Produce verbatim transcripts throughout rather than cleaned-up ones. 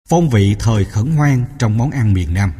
Phong vị thời khẩn hoang trong món ăn miền Nam.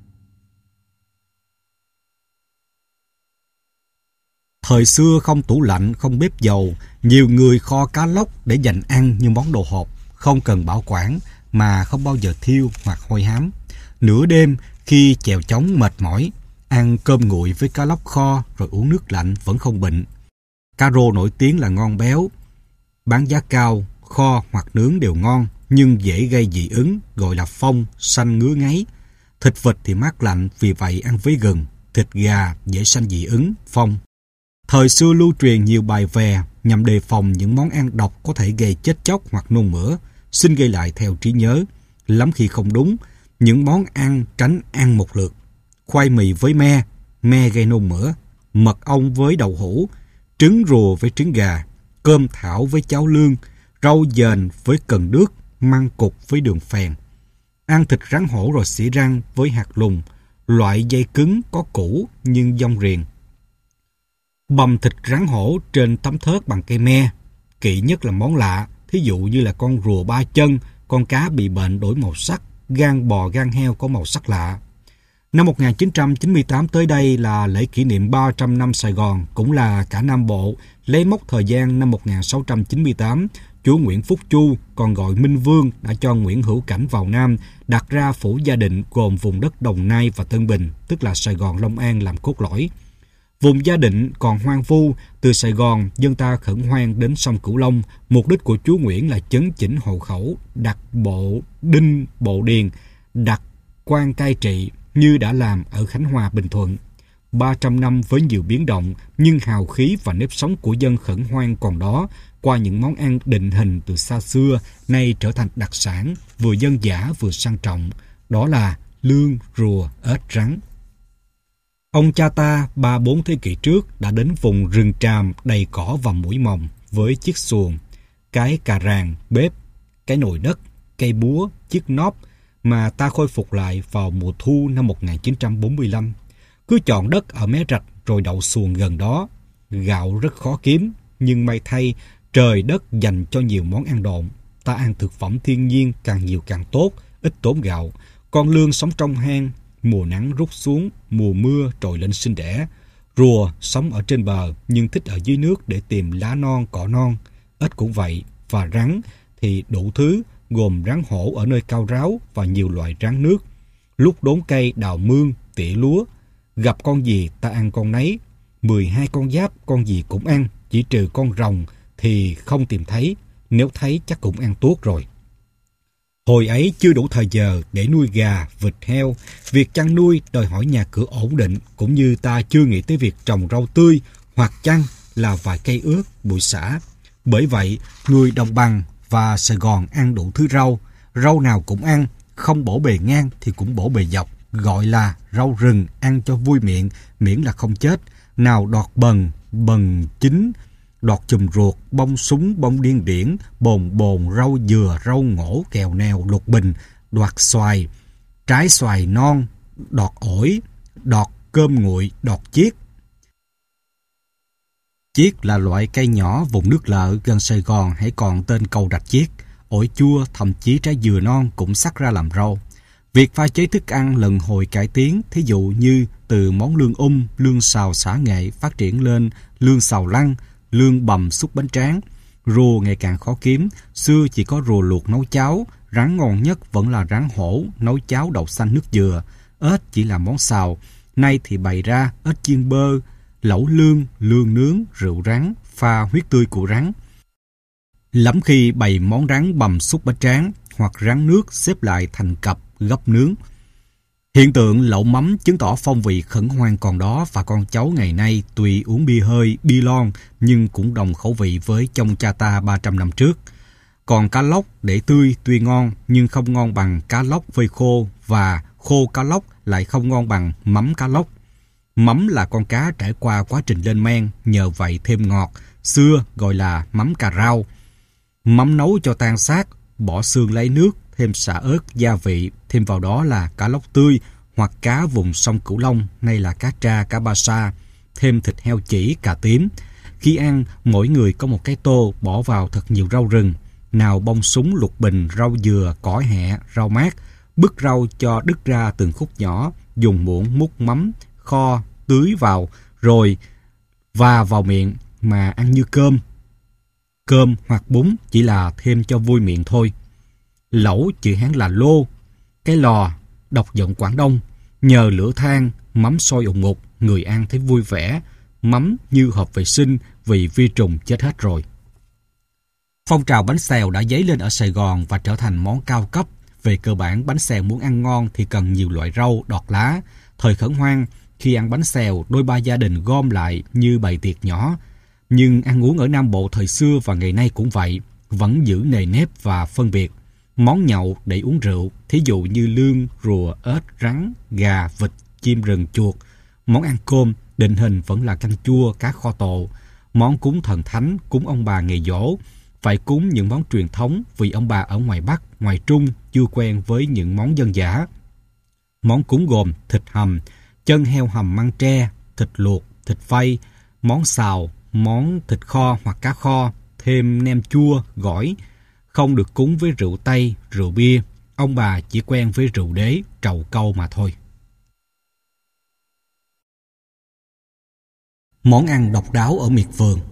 Thời xưa không tủ lạnh, không bếp dầu, nhiều người kho cá lóc để dành ăn như món đồ hộp, không cần bảo quản mà không bao giờ thiêu hoặc hôi hám. Nửa đêm khi chèo chóng mệt mỏi, ăn cơm nguội với cá lóc kho rồi uống nước lạnh vẫn không bệnh. Cá rô nổi tiếng là ngon béo, bán giá cao, kho hoặc nướng đều ngon, nhưng dễ gây dị ứng, gọi là phong, sanh ngứa ngáy. Thịt vịt thì mát lạnh, vì vậy ăn với gừng. Thịt gà dễ sanh dị ứng, phong. Thời xưa lưu truyền nhiều bài vè nhằm đề phòng những món ăn độc có thể gây chết chóc hoặc nôn mửa. Xin ghi lại theo trí nhớ. Lắm khi không đúng, những món ăn tránh ăn một lượt. Khoai mì với me, me gây nôn mửa. Mật ong với đậu hũ, trứng rùa với trứng gà, cơm thảo với cháo lương, rau dền với cần đước, măng cục với đường phèn. Ăn thịt rắn hổ rồi xỉ răng với hạt lùng, loại dây cứng có củ nhưng dong riềng. Bằm thịt rắn hổ trên tấm thớt bằng cây me. Kỵ nhất là món lạ, thí dụ như là con rùa ba chân, con cá bị bệnh đổi màu sắc, gan bò gan heo có màu sắc lạ. Năm một nghìn chín trăm chín mươi tám tới đây là lễ kỷ niệm ba trăm năm Sài Gòn, cũng là cả Nam Bộ, lấy mốc thời gian năm một nghìn sáu trăm chín mươi tám, chúa Nguyễn Phúc Chu, còn gọi Minh Vương, đã cho Nguyễn Hữu Cảnh vào Nam, đặt ra phủ Gia Định gồm vùng đất Đồng Nai và Tân Bình, tức là Sài Gòn Long An làm cốt lõi. Vùng Gia Định còn hoang vu, từ Sài Gòn dân ta khẩn hoang đến sông Cửu Long. Mục đích của chúa Nguyễn là chấn chỉnh hộ khẩu, đặt bộ đinh bộ điền, đặt quan cai trị như đã làm ở Khánh Hòa, Bình Thuận. ba trăm năm với nhiều biến động, nhưng hào khí và nếp sống của dân khẩn hoang còn đó, qua những món ăn định hình từ xa xưa, nay trở thành đặc sản, vừa dân dã vừa sang trọng, đó là lương, rùa, ếch, rắn. Ông cha ta ba bốn thế kỷ trước đã đến vùng rừng tràm đầy cỏ và muỗi mồng với chiếc xuồng, cái cà ràng, bếp, cái nồi đất, cây búa, chiếc nóp mà ta khôi phục lại vào mùa thu năm một nghìn chín trăm bốn mươi lăm. Cứ chọn đất ở mé rạch rồi đậu xuồng gần đó. Gạo rất khó kiếm, nhưng may thay trời đất dành cho nhiều món ăn độn. Ta ăn thực phẩm thiên nhiên càng nhiều càng tốt, ít tốn gạo. Con lương sống trong hang, mùa nắng rút xuống, mùa mưa trồi lên sinh đẻ. Rùa sống ở trên bờ nhưng thích ở dưới nước để tìm lá non, cỏ non. Ếch cũng vậy, và rắn thì đủ thứ, gồm rắn hổ ở nơi cao ráo và nhiều loại rắn nước. Lúc đốn cây đào mương, tỉa lúa, gặp con gì ta ăn con nấy. Mười hai con giáp con gì cũng ăn, chỉ trừ con rồng thì không tìm thấy, nếu thấy chắc cũng ăn tuốt rồi. Hồi ấy chưa đủ thời giờ để nuôi gà, vịt, heo. Việc chăn nuôi đòi hỏi nhà cửa ổn định, cũng như ta chưa nghĩ tới việc trồng rau tươi hoặc chăng là vài cây ướt, bụi xả. Bởi vậy, người đồng bằng và Sài Gòn ăn đủ thứ rau. Rau nào cũng ăn, không bổ bề ngang thì cũng bổ bề dọc, gọi là rau rừng, ăn cho vui miệng, miễn là không chết. Nào đọt bần, bần chín, đọt chùm ruột, bông súng, bông điên điển, bồn bồn, rau dừa, rau ngổ, kèo nèo, lục bình, đoạt xoài, trái xoài non, đọt ổi, đọt cơm nguội, đọt chiết. Chiết là loại cây nhỏ vùng nước lợ gần Sài Gòn hãy còn tên cầu rạch chiết. Ổi chua, thậm chí trái dừa non cũng sắc ra làm rau. Việc pha chế thức ăn lần hồi cải tiến, thí dụ như từ món lương um, lương xào xả nghệ phát triển lên lương xào lăng, lương bằm xúc bánh tráng. Rùa ngày càng khó kiếm, xưa chỉ có rùa luộc nấu cháo, rắn ngon nhất vẫn là rắn hổ nấu cháo đậu xanh nước dừa. Ếch chỉ là món xào, nay thì bày ra ếch chiên bơ, lẩu lương, lương nướng, rượu rắn, pha huyết tươi của rắn. Lắm khi bày món rắn bằm xúc bánh tráng hoặc rắn nước xếp lại thành cặp gấp nướng. Hiện tượng lẩu mắm chứng tỏ phong vị khẩn hoang còn đó, và con cháu ngày nay tuy uống bia hơi, bia lon nhưng cũng đồng khẩu vị với chông cha ta ba trăm năm trước. Còn cá lóc để tươi tuy ngon nhưng không ngon bằng cá lóc phơi khô, và khô cá lóc lại không ngon bằng mắm cá lóc. Mắm là con cá trải qua quá trình lên men, nhờ vậy thêm ngọt, xưa gọi là mắm cà rao. Mắm nấu cho tan xác, bỏ xương lấy nước, thêm xả ớt, gia vị, thêm vào đó là cá lóc tươi hoặc cá vùng sông Cửu Long, nay là cá tra, cá ba sa, thêm thịt heo chỉ, cà tím. Khi ăn, mỗi người có một cái tô, bỏ vào thật nhiều rau rừng. nào bông súng lục bình, rau dừa, cỏ hẹ, rau mát, bứt rau cho đứt ra từng khúc nhỏ, dùng muỗng múc mắm, kho, tưới vào, rồi và vào miệng mà ăn như cơm. Cơm hoặc bún chỉ là thêm cho vui miệng thôi. Lẩu chữ Hán là lô, cái lò, đọc giọng Quảng Đông, nhờ lửa than, mắm sôi ùng ục, người ăn thấy vui vẻ, mắm như hộp vệ sinh vì vi trùng chết hết rồi. Phong trào bánh xèo đã dấy lên ở Sài Gòn và trở thành món cao cấp. Về cơ bản, bánh xèo muốn ăn ngon thì cần nhiều loại rau, đọt lá. Thời khẩn hoang, khi ăn bánh xèo, đôi ba gia đình gom lại như bày tiệc nhỏ. Nhưng ăn uống ở Nam Bộ thời xưa và ngày nay cũng vậy, vẫn giữ nề nếp và phân biệt. Món nhậu để uống rượu, thí dụ như lươn, rùa, ếch, rắn, gà, vịt, chim rừng, chuột. Món ăn cơm, định hình vẫn là canh chua, cá kho tộ. Món cúng thần thánh, cúng ông bà ngày giỗ. Phải cúng những món truyền thống vì ông bà ở ngoài Bắc, ngoài Trung chưa quen với những món dân dã. Món cúng gồm thịt hầm, chân heo hầm măng tre, thịt luộc, thịt phay, món xào, món thịt kho hoặc cá kho, thêm nem chua, gỏi. Không được cúng với rượu Tây, rượu bia. Ông bà chỉ quen với rượu đế, trầu cau mà thôi. Món ăn độc đáo ở miệt vườn.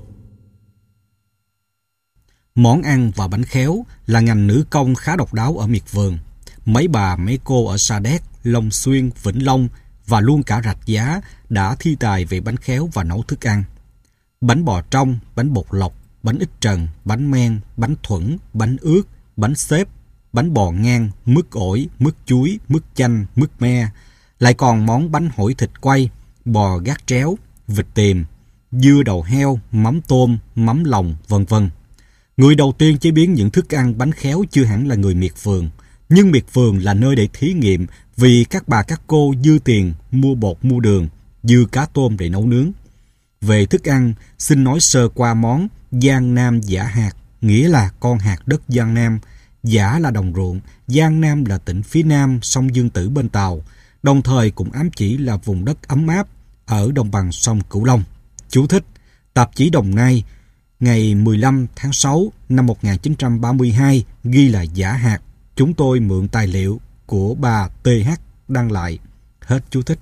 Món ăn và bánh khéo là ngành nữ công khá độc đáo ở miệt vườn. Mấy bà mấy cô ở Sa Đéc, Long Xuyên, Vĩnh Long và luôn cả Rạch Giá đã thi tài về bánh khéo và nấu thức ăn. Bánh bò trong, bánh bột lọc, bánh ít trần, bánh men, bánh thuẫn, bánh ướt, bánh xếp, bánh bò ngang, mứt ổi, mứt chuối, mứt chanh, mứt me. Lại còn món bánh hổi thịt quay, bò gác tréo, vịt tiềm, dưa đầu heo, mắm tôm, mắm lòng, vân vân. Người đầu tiên chế biến những thức ăn bánh khéo chưa hẳn là người miệt vườn, nhưng miệt vườn là nơi để thí nghiệm vì các bà các cô dư tiền mua bột mua đường, dư cá tôm để nấu nướng. Về thức ăn, xin nói sơ qua món Giang Nam Dã Hạt, nghĩa là con hạt đất Giang Nam. Dã là đồng ruộng, Giang Nam là tỉnh phía nam sông Dương Tử bên Tàu, đồng thời cũng ám chỉ là vùng đất ấm áp ở đồng bằng sông Cửu Long. Chú thích: Tạp chí Đồng Nai ngày mười lăm tháng sáu năm một nghìn chín trăm ba mươi hai ghi là Dã Hạt. Chúng tôi mượn tài liệu của bà tê hát đăng lại. Hết chú thích.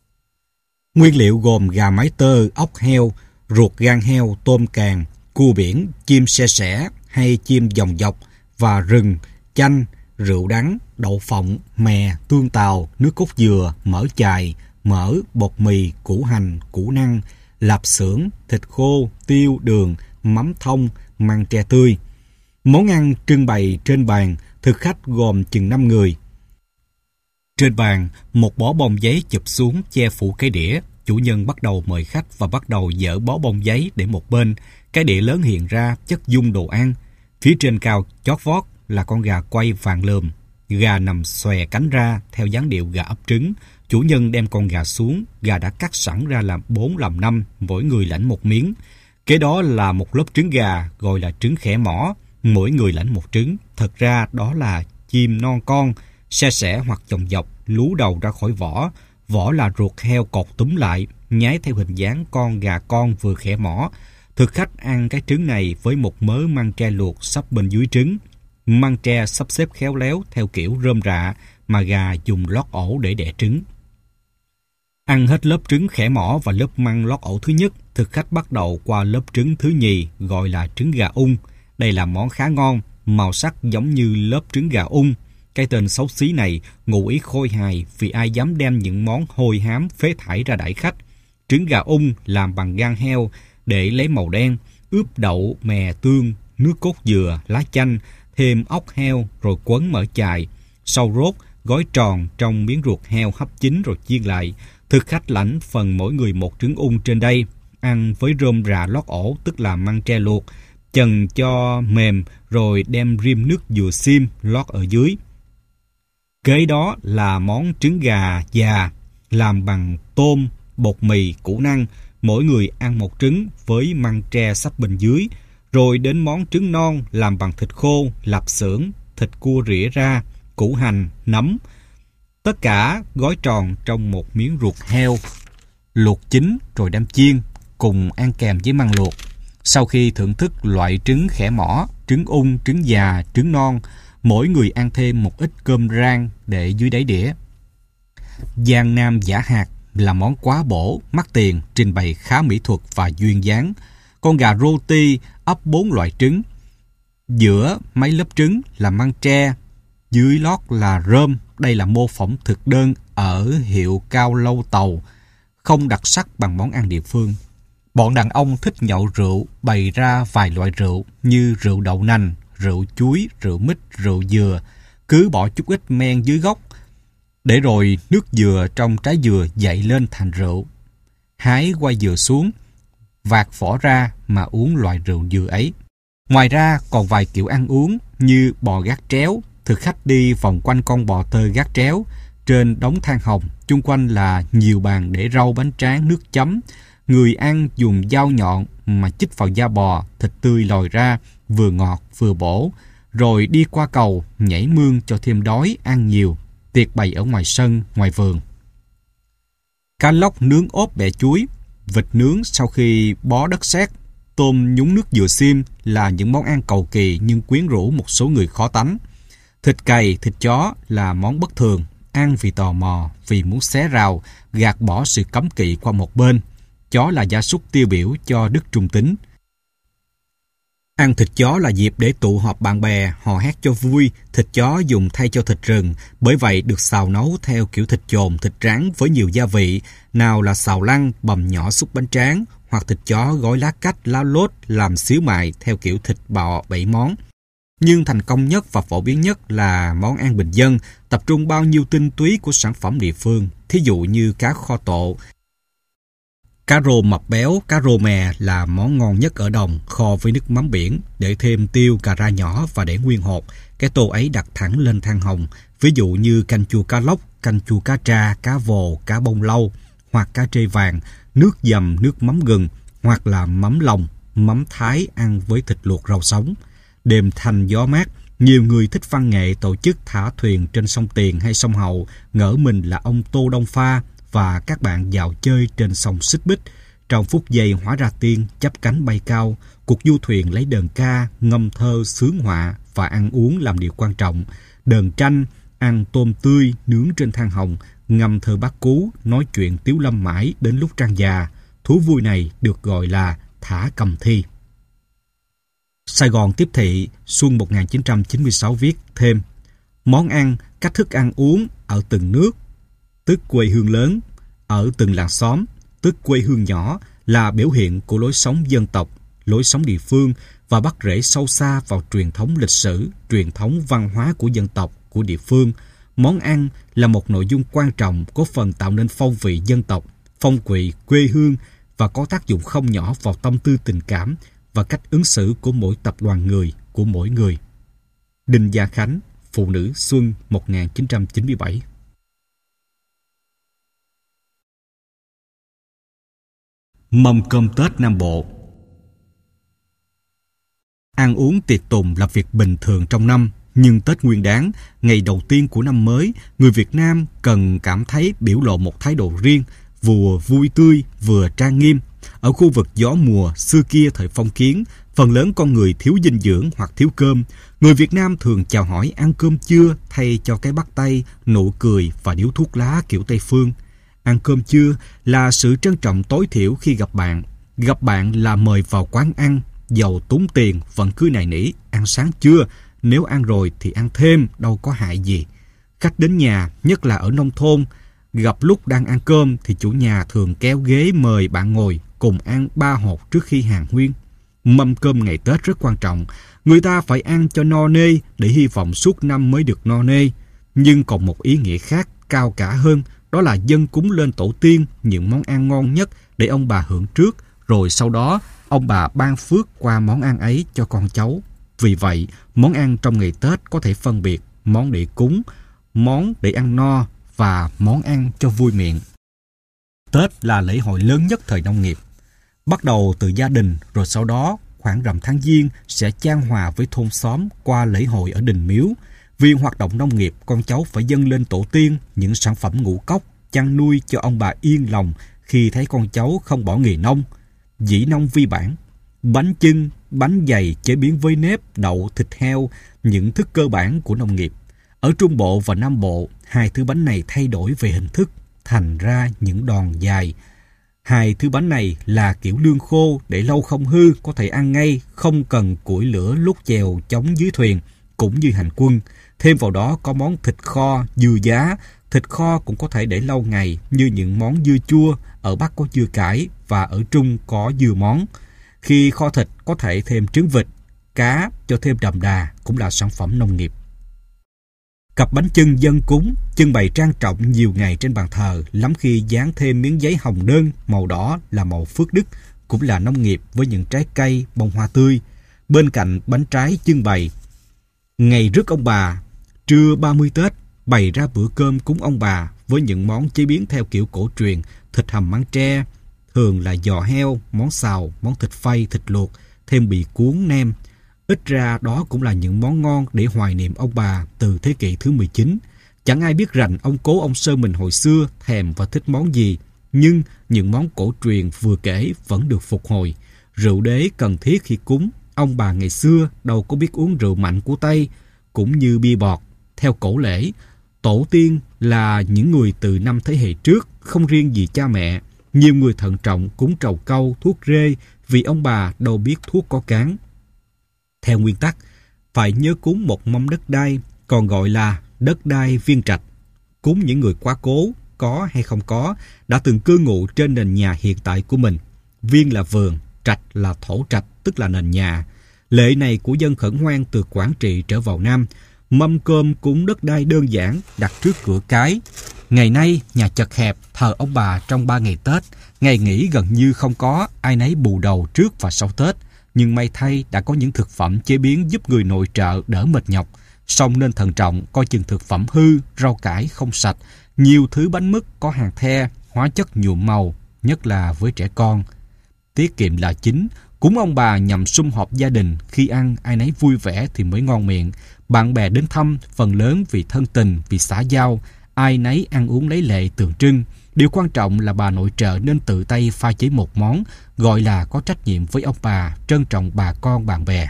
Nguyên liệu gồm gà mái tơ, ốc heo, ruột gan heo, tôm càng, cua biển, chim se sẻ hay chim dòng dọc và rừng, chanh, rượu đắng, đậu phộng, mè, tương tàu, nước cốt dừa, mỡ chài, mỡ, bột mì, củ hành, củ năng, lạp xưởng, thịt khô, tiêu, đường, mắm thông, măng tre tươi. Món ăn trưng bày trên bàn, thực khách gồm chừng năm người. Trên bàn, một bó bông giấy chụp xuống che phủ cái đĩa. Chủ nhân bắt đầu mời khách và bắt đầu dỡ bó bông giấy để một bên. Cái đĩa lớn hiện ra chất dung đồ ăn. Phía trên cao chót vót là con gà quay vàng lườm. Gà nằm xòe cánh ra theo dáng điệu gà ấp trứng. Chủ nhân đem con gà xuống, gà đã cắt sẵn ra làm bốn làm năm, mỗi người lãnh một miếng. Kế đó là một lớp trứng gà gọi là trứng khẻ mỏ, mỗi người lãnh một trứng. Thật ra đó là chim non con, se sẻ hoặc chồng dọc, lú đầu ra khỏi vỏ. Vỏ là ruột heo cột túm lại, nhái theo hình dáng con gà con vừa khẻ mỏ. Thực khách ăn cái trứng này với một mớ măng tre luộc sắp bên dưới trứng. Măng tre sắp xếp khéo léo theo kiểu rơm rạ mà gà dùng lót ổ để đẻ trứng. Ăn hết lớp trứng khẻ mỏ và lớp măng lót ổ thứ nhất, thực khách bắt đầu qua lớp trứng thứ nhì gọi là trứng gà ung. Đây là món khá ngon, màu sắc giống như lớp trứng gà ung. Cái tên xấu xí này ngụ ý khôi hài vì ai dám đem những món hôi hám phế thải ra đãi khách. Trứng gà ung làm bằng gan heo để lấy màu đen, ướp đậu, mè, tương, nước cốt dừa, lá chanh, thêm ốc heo rồi quấn mỡ chài. Sau rốt, gói tròn trong miếng ruột heo hấp chín rồi chiên lại. Thực khách lãnh phần mỗi người một trứng ung trên đây, ăn với rơm rạ lót ổ tức là măng tre luộc, chần cho mềm rồi đem rim nước dừa xiêm lót ở dưới. Kế đó là món trứng gà già làm bằng tôm, bột mì, củ năng, mỗi người ăn một trứng với măng tre sắp bên dưới. Rồi đến món trứng non làm bằng thịt khô, lạp xưởng, thịt cua rỉa ra, củ hành, nấm. Tất cả gói tròn trong một miếng ruột heo, luộc chín rồi đem chiên, cùng ăn kèm với măng luộc. Sau khi thưởng thức loại trứng khẻ mỏ, trứng ung, trứng già, trứng non. Mỗi người ăn thêm một ít cơm rang để dưới đáy đĩa. Giang Nam giả hạt là món quá bổ, mắc tiền, trình bày khá mỹ thuật và duyên dáng. Con gà roti ấp bốn loại trứng. Giữa mấy lớp trứng là măng tre, dưới lót là rơm. Đây là mô phỏng thực đơn ở hiệu cao lâu tàu, không đặc sắc bằng món ăn địa phương. Bọn đàn ông thích nhậu rượu, bày ra vài loại rượu như rượu đậu nành, rượu chuối, rượu mít, rượu dừa. Cứ bỏ chút ít men dưới gốc, để rồi nước dừa trong trái dừa dậy lên thành rượu. Hái quai dừa xuống, vạt vỏ ra mà uống loại rượu dừa ấy. Ngoài ra còn vài kiểu ăn uống như bò gác tréo. Thực khách đi vòng quanh con bò tơ gác tréo. Trên đống than hồng, chung quanh là nhiều bàn để rau, bánh tráng, nước chấm. Người ăn dùng dao nhọn mà chích vào da bò, thịt tươi lòi ra, vừa ngọt vừa bổ. Rồi đi qua cầu, nhảy mương cho thêm đói, ăn nhiều. Tiệc bày ở ngoài sân, ngoài vườn. Cá lóc nướng ốp bẹ chuối, vịt nướng sau khi bó đất sét, tôm nhúng nước dừa xiêm là những món ăn cầu kỳ nhưng quyến rũ một số người khó tánh. Thịt cầy, thịt chó là món bất thường, ăn vì tò mò, vì muốn xé rào, gạt bỏ sự cấm kỵ qua một bên. Chó là gia súc tiêu biểu cho đức trung tín. Ăn thịt chó là dịp để tụ họp bạn bè, hò hét cho vui. Thịt chó dùng thay cho thịt rừng, bởi vậy được xào nấu theo kiểu thịt chồn, thịt rán với nhiều gia vị. Nào là xào lăn, bằm nhỏ xúc bánh tráng, hoặc thịt chó gói lá cách, lá lốt, làm xíu mại theo kiểu thịt bò bảy món. Nhưng thành công nhất và phổ biến nhất là món ăn bình dân, tập trung bao nhiêu tinh túy của sản phẩm địa phương. Thí dụ như cá kho tộ, cá rô mập béo, cá rô mè là món ngon nhất ở đồng, kho với nước mắm biển, để thêm tiêu, cà ra nhỏ và để nguyên hột. Cái tô ấy đặt thẳng lên than hồng, ví dụ như canh chua cá lóc, canh chua cá tra, cá vồ, cá bông lau, hoặc cá trê vàng, nước dầm, nước mắm gừng, hoặc là mắm lòng, mắm thái ăn với thịt luộc rau sống. Đêm thanh gió mát, nhiều người thích văn nghệ tổ chức thả thuyền trên sông Tiền hay sông Hậu, ngỡ mình là ông Tô Đông Pha và các bạn dạo chơi trên sông Xích Bích. Trong phút giây hóa ra tiên, chắp cánh bay cao, cuộc du thuyền lấy đờn ca, ngâm thơ, sướng họa và ăn uống làm điều quan trọng. Đờn tranh, ăn tôm tươi, nướng trên than hồng, ngâm thơ bát cú, nói chuyện tiếu lâm mãi đến lúc trăng già. Thú vui này được gọi là thả cầm thi. Sài Gòn tiếp thị, xuân một nghìn chín trăm chín mươi sáu viết thêm: món ăn, cách thức ăn uống ở từng nước, tức quê hương lớn, ở từng làng xóm, tức quê hương nhỏ, là biểu hiện của lối sống dân tộc, lối sống địa phương và bắt rễ sâu xa vào truyền thống lịch sử, truyền thống văn hóa của dân tộc, của địa phương. Món ăn là một nội dung quan trọng có phần tạo nên phong vị dân tộc, phong quỷ quê hương và có tác dụng không nhỏ vào tâm tư tình cảm và cách ứng xử của mỗi tập đoàn người, của mỗi người. Đinh Gia Khánh, Phụ nữ xuân một nghìn chín trăm chín mươi bảy. Mâm cơm Tết Nam Bộ. Ăn uống tiệc tùng là việc bình thường trong năm, nhưng Tết Nguyên Đán, ngày đầu tiên của năm mới, người Việt Nam cần cảm thấy biểu lộ một thái độ riêng, vừa vui tươi vừa trang nghiêm. Ở khu vực gió mùa xưa kia thời phong kiến, phần lớn con người thiếu dinh dưỡng hoặc thiếu cơm. Người Việt Nam thường chào hỏi ăn cơm chưa thay cho cái bắt tay, nụ cười và điếu thuốc lá kiểu Tây phương. Ăn cơm chưa là sự trân trọng tối thiểu khi gặp bạn. Gặp bạn là mời vào quán ăn, giàu tốn tiền vẫn cứ nài nỉ: ăn sáng chưa? Nếu ăn rồi thì ăn thêm, đâu có hại gì. Khách đến nhà, nhất là ở nông thôn, gặp lúc đang ăn cơm thì chủ nhà thường kéo ghế mời bạn ngồi cùng ăn ba hột trước khi hàn huyên. Mâm cơm ngày Tết rất quan trọng. Người ta phải ăn cho no nê để hy vọng suốt năm mới được no nê. Nhưng còn một ý nghĩa khác cao cả hơn, đó là dâng cúng lên tổ tiên những món ăn ngon nhất để ông bà hưởng trước, rồi sau đó ông bà ban phước qua món ăn ấy cho con cháu. Vì vậy, món ăn trong ngày Tết có thể phân biệt món để cúng, món để ăn no và món ăn cho vui miệng. Tết là lễ hội lớn nhất thời nông nghiệp. Bắt đầu từ gia đình, rồi sau đó khoảng rằm tháng Giêng sẽ chan hòa với thôn xóm qua lễ hội ở đình miếu. Vì hoạt động nông nghiệp, con cháu phải dâng lên tổ tiên những sản phẩm ngũ cốc, chăn nuôi cho ông bà yên lòng khi thấy con cháu không bỏ nghề nông. Dĩ nông vi bản. bánh chưng, bánh dày chế biến với nếp, đậu, thịt heo, những thức cơ bản của nông nghiệp. Ở Trung Bộ và Nam Bộ, hai thứ bánh này thay đổi về hình thức, thành ra những đòn dài. Hai thứ bánh này là kiểu lương khô, để lâu không hư, có thể ăn ngay, không cần củi lửa lúc chèo chống dưới thuyền, cũng như hành quân. Thêm vào đó có món thịt kho, dưa giá. Thịt kho cũng có thể để lâu ngày, như những món dưa chua, ở Bắc có dưa cải và ở Trung có dưa món. Khi kho thịt có thể thêm trứng vịt, cá cho thêm đậm đà, cũng là sản phẩm nông nghiệp. Cặp bánh chưng dâng cúng, trưng bày trang trọng nhiều ngày trên bàn thờ, lắm khi dán thêm miếng giấy hồng đơn, màu đỏ là màu phước đức, cũng là nông nghiệp với những trái cây, bông hoa tươi. Bên cạnh bánh trái trưng bày, ngày rước ông bà, trưa ba mươi Tết, bày ra bữa cơm cúng ông bà với những món chế biến theo kiểu cổ truyền, thịt hầm măng tre, thường là giò heo, món xào, món thịt phay, thịt luộc, thêm bì cuốn, nem. Ít ra đó cũng là những món ngon để hoài niệm ông bà từ thế kỷ thứ mười chín. Chẳng ai biết rành ông cố ông Sơn mình hồi xưa thèm và thích món gì, nhưng những món cổ truyền vừa kể vẫn được phục hồi. Rượu đế cần thiết khi cúng, ông bà ngày xưa đâu có biết uống rượu mạnh của Tây, cũng như bia bọt. Theo cổ lễ, tổ tiên là những người từ năm thế hệ trước, không riêng gì cha mẹ. Nhiều người thận trọng cúng trầu cau, thuốc rê, vì ông bà đâu biết thuốc có cán. Theo nguyên tắc, phải nhớ cúng một mâm đất đai, còn gọi là đất đai viên trạch. Cúng những người quá cố, có hay không có, đã từng cư ngụ trên nền nhà hiện tại của mình. Viên là vườn, trạch là thổ trạch, tức là nền nhà. Lệ này của dân khẩn hoang từ Quảng Trị trở vào Nam. Mâm cơm cúng đất đai đơn giản, đặt trước cửa cái. Ngày nay, nhà chật hẹp, thờ ông bà trong ba ngày Tết. Ngày nghỉ gần như không có, ai nấy bù đầu trước và sau Tết. Nhưng may thay đã có những thực phẩm chế biến giúp người nội trợ đỡ mệt nhọc. Song nên thận trọng, coi chừng thực phẩm hư, rau cải không sạch. Nhiều thứ bánh mứt có hàng the, hóa chất nhuộm màu, nhất là với trẻ con. Tiết kiệm là chính. Cúng ông bà nhằm sum họp gia đình, khi ăn ai nấy vui vẻ thì mới ngon miệng. Bạn bè đến thăm, phần lớn vì thân tình, vì xã giao, ai nấy ăn uống lấy lệ tượng trưng. Điều quan trọng là bà nội trợ nên tự tay pha chế một món, gọi là có trách nhiệm với ông bà, trân trọng bà con bạn bè.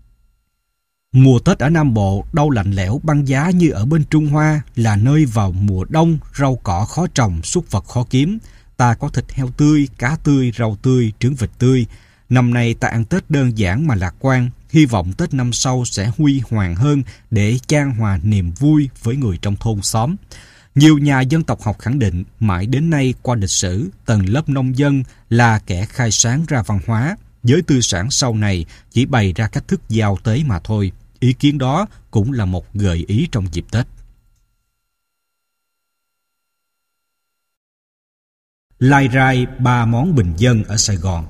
Mùa Tết ở Nam Bộ đâu lạnh lẽo băng giá như ở bên Trung Hoa, là nơi vào mùa đông, rau cỏ khó trồng, súc vật khó kiếm. Ta có thịt heo tươi, cá tươi, rau tươi, trứng vịt tươi. Năm nay ta ăn Tết đơn giản mà lạc quan, hy vọng Tết năm sau sẽ huy hoàng hơn để chan hòa niềm vui với người trong thôn xóm. Nhiều nhà dân tộc học khẳng định mãi đến nay qua lịch sử, tầng lớp nông dân là kẻ khai sáng ra văn hóa. Giới tư sản sau này chỉ bày ra cách thức giao tế mà thôi. Ý kiến đó cũng là một gợi ý trong dịp Tết. Lai rai ba món bình dân ở Sài Gòn.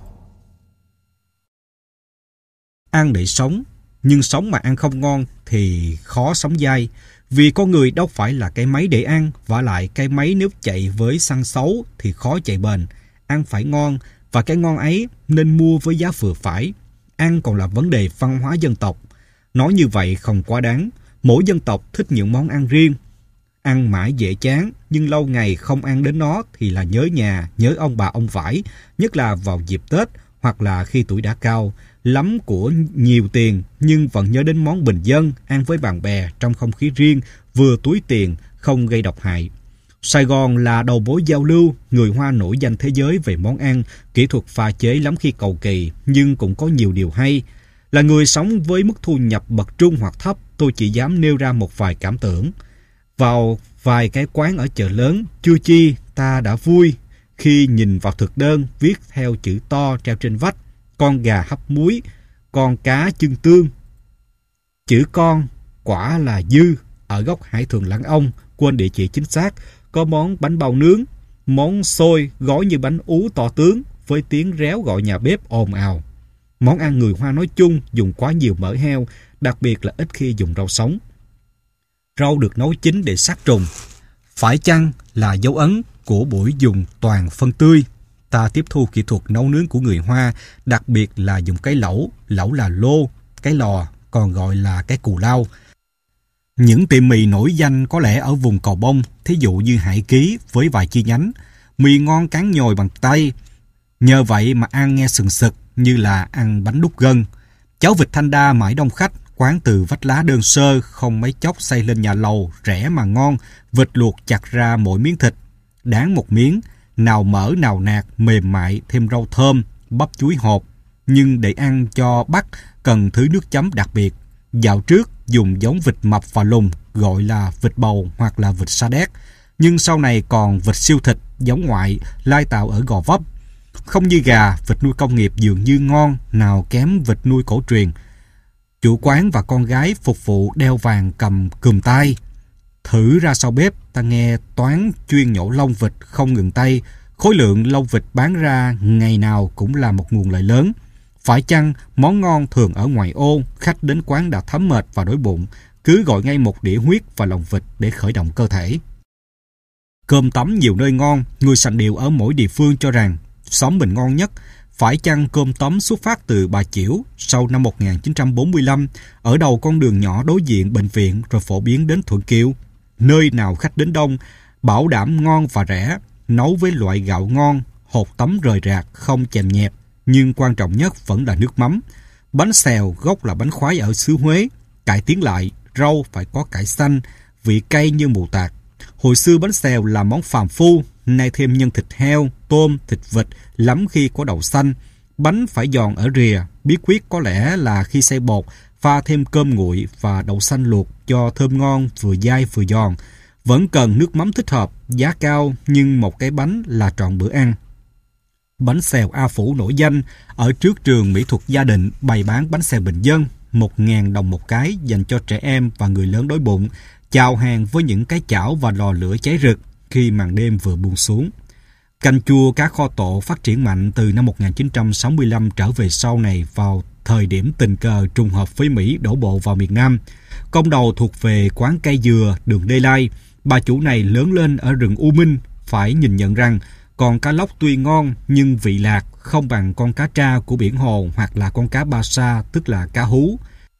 Ăn để sống, nhưng sống mà ăn không ngon thì khó sống dai. Vì con người đâu phải là cái máy để ăn, vả lại cái máy nếu chạy với xăng xấu thì khó chạy bền. Ăn phải ngon, và cái ngon ấy nên mua với giá vừa phải. Ăn còn là vấn đề văn hóa dân tộc. Nói như vậy không quá đáng. Mỗi dân tộc thích những món ăn riêng. Ăn mãi dễ chán, nhưng lâu ngày không ăn đến nó thì là nhớ nhà, nhớ ông bà ông vải, nhất là vào dịp Tết hoặc là khi tuổi đã cao. Lắm của nhiều tiền nhưng vẫn nhớ đến món bình dân, ăn với bạn bè trong không khí riêng, vừa túi tiền, không gây độc hại. Sài Gòn là đầu mối giao lưu, người Hoa nổi danh thế giới về món ăn, kỹ thuật pha chế lắm khi cầu kỳ, nhưng cũng có nhiều điều hay. Là người sống với mức thu nhập bậc trung hoặc thấp, tôi chỉ dám nêu ra một vài cảm tưởng. Vào vài cái quán ở chợ lớn, chưa chi ta đã vui khi nhìn vào thực đơn viết theo chữ to treo trên vách: con gà hấp muối, con cá chưng tương. Chữ con quả là dư. Ở góc Hải Thường Lãng Ông, quên địa chỉ chính xác, có món bánh bao nướng, món xôi gói như bánh ú to tướng với tiếng réo gọi nhà bếp ồn ào. Món ăn người Hoa nói chung dùng quá nhiều mỡ heo, đặc biệt là ít khi dùng rau sống. Rau được nấu chín để sát trùng. Phải chăng là dấu ấn của buổi dùng toàn phân tươi? Ta tiếp thu kỹ thuật nấu nướng của người Hoa, đặc biệt là dùng cái lẩu, lẩu là lô, cái lò, còn gọi là cái cù lao. Những tiệm mì nổi danh có lẽ ở vùng Cò Bông, thí dụ như Hải Ký với vài chi nhánh. Mì ngon cán nhồi bằng tay, nhờ vậy mà ăn nghe sừng sực, như là ăn bánh đúc gân. Cháo vịt Thanh Đa mãi đông khách, quán từ vách lá đơn sơ, không mấy chốc xây lên nhà lầu, rẻ mà ngon, vịt luộc chặt ra mỗi miếng thịt. Đáng một miếng, nào mỡ nào nạc, mềm mại, thêm rau thơm, bắp chuối hột. Nhưng để ăn cho bắt, cần thứ nước chấm đặc biệt. Dạo trước, dùng giống vịt mập và lùn, gọi là vịt bầu hoặc là vịt sa đéc. Nhưng sau này còn vịt siêu thịt, giống ngoại, lai tạo ở Gò Vấp. Không như gà, vịt nuôi công nghiệp dường như ngon, nào kém vịt nuôi cổ truyền. Chủ quán và con gái phục vụ đeo vàng cầm cườm tay. Thử ra sau bếp, ta nghe toán chuyên nhổ lông vịt không ngừng tay. Khối lượng lông vịt bán ra ngày nào cũng là một nguồn lợi lớn. Phải chăng món ngon thường ở ngoài ô, khách đến quán đã thấm mệt và đói bụng, cứ gọi ngay một đĩa huyết và lòng vịt để khởi động cơ thể. Cơm tấm nhiều nơi ngon, người sành điệu ở mỗi địa phương cho rằng xóm mình ngon nhất. Phải chăng cơm tấm xuất phát từ Bà Chiểu sau năm một nghìn chín trăm bốn mươi lăm, ở đầu con đường nhỏ đối diện bệnh viện rồi phổ biến đến Thuận Kiêu. Nơi nào khách đến đông, bảo đảm ngon và rẻ, nấu với loại gạo ngon, hột tấm rời rạc, không chèm nhẹp. Nhưng quan trọng nhất vẫn là nước mắm. Bánh xèo gốc là bánh khoái ở xứ Huế, cải tiến lại, rau phải có cải xanh, vị cay như mù tạt. Hồi xưa bánh xèo là món phàm phu, nay thêm nhân thịt heo, tôm, thịt vịt, lắm khi có đậu xanh. Bánh phải giòn ở rìa, bí quyết có lẽ là khi xay bột, pha thêm cơm nguội và đậu xanh luộc cho thơm ngon, vừa dai vừa giòn. Vẫn cần nước mắm thích hợp, giá cao nhưng một cái bánh là trọn bữa ăn. Bánh xèo A Phủ nổi danh, ở trước trường mỹ thuật Gia Định bày bán bánh xèo bình dân, một nghìn đồng một cái dành cho trẻ em và người lớn đói bụng, chào hàng với những cái chảo và lò lửa cháy rực khi màn đêm vừa buông xuống. Canh chua cá kho tộ phát triển mạnh từ năm một nghìn chín trăm sáu mươi lăm trở về sau này vào thời điểm tình cờ trùng hợp với Mỹ đổ bộ vào miền Nam. Công đầu thuộc về quán cây dừa đường Đê Lai. Bà chủ này lớn lên ở rừng U Minh, phải nhìn nhận rằng con cá lóc tuy ngon nhưng vị lạc không bằng con cá tra của biển hồ hoặc là con cá ba sa, tức là cá hú.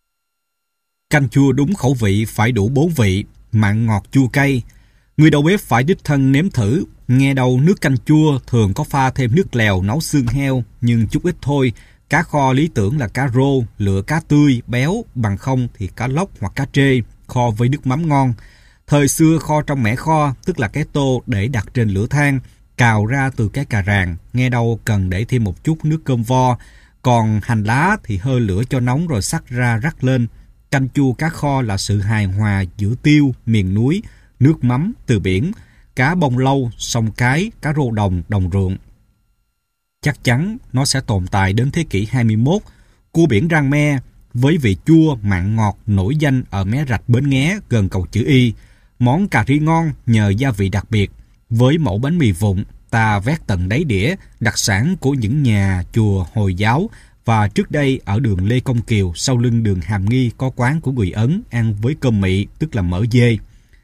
Canh chua đúng khẩu vị phải đủ bốn vị, mặn ngọt chua cay. Người đầu bếp phải đích thân nếm thử. Nghe đầu nước canh chua thường có pha thêm nước lèo nấu xương heo, nhưng chút ít thôi. Cá kho lý tưởng là cá rô, lựa cá tươi, béo, bằng không thì cá lóc hoặc cá trê, kho với nước mắm ngon. Thời xưa kho trong mẻ kho, tức là cái tô để đặt trên lửa than, cào ra từ cái cà ràng, nghe đâu cần để thêm một chút nước cơm vo. Còn hành lá thì hơi lửa cho nóng rồi xắt ra rắc lên. Canh chua cá kho là sự hài hòa giữa tiêu, miền núi, nước mắm từ biển, cá bông lâu, sông cái, cá rô đồng, đồng ruộng. Chắc chắn nó sẽ tồn tại đến thế kỷ hai mươi mốt. Cua biển rang me với vị chua, mặn ngọt nổi danh ở mé rạch Bến Nghé gần cầu chữ Y. Món cà ri ngon nhờ gia vị đặc biệt. Với mẫu bánh mì vụn, ta vét tận đáy đĩa, đặc sản của những nhà chùa Hồi giáo. Và trước đây ở đường Lê Công Kiều sau lưng đường Hàm Nghi có quán của người Ấn ăn với cơm mị, tức là mỡ dê.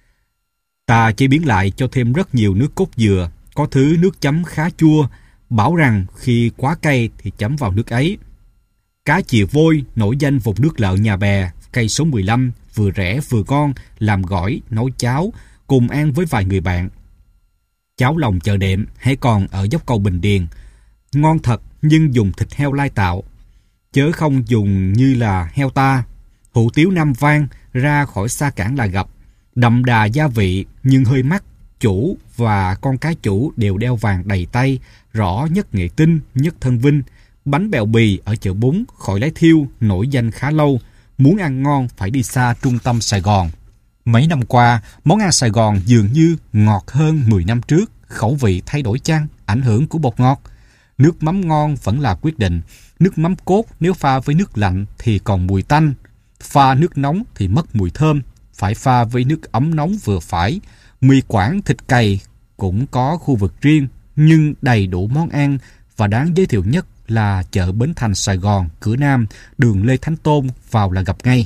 Ta chế biến lại cho thêm rất nhiều nước cốt dừa, có thứ nước chấm khá chua, bảo rằng khi quá cay thì chấm vào nước ấy. Cá chìa vôi nổi danh vùng nước Lợ Nhà Bè, cây số mười lăm, vừa rẻ vừa ngon, làm gỏi, nấu cháo, cùng ăn với vài người bạn. Cháo lòng chợ đệm hay còn ở dốc cầu Bình Điền, ngon thật nhưng dùng thịt heo lai tạo, chớ không dùng như là heo ta. Hủ tiếu Nam Vang ra khỏi xa cảng là gặp, đậm đà gia vị nhưng hơi mắc. Chủ và con cá chủ đều đeo vàng đầy tay, rõ nhất Nghệ Tinh, nhất Thân Vinh. Bánh bèo bì ở chợ Bún, khỏi lái thiêu, nổi danh khá lâu. Muốn ăn ngon phải đi xa trung tâm Sài Gòn. Mấy năm qua, món ăn Sài Gòn dường như ngọt hơn mười năm trước. Khẩu vị thay đổi chăng, ảnh hưởng của bột ngọt. Nước mắm ngon vẫn là quyết định. Nước mắm cốt nếu pha với nước lạnh thì còn mùi tanh. Pha nước nóng thì mất mùi thơm. Phải pha với nước ấm nóng vừa phải. Mì Quảng, thịt cầy cũng có khu vực riêng, nhưng đầy đủ món ăn. Và đáng giới thiệu nhất là chợ Bến Thành Sài Gòn, cửa Nam, đường Lê Thánh Tôn, vào là gặp ngay.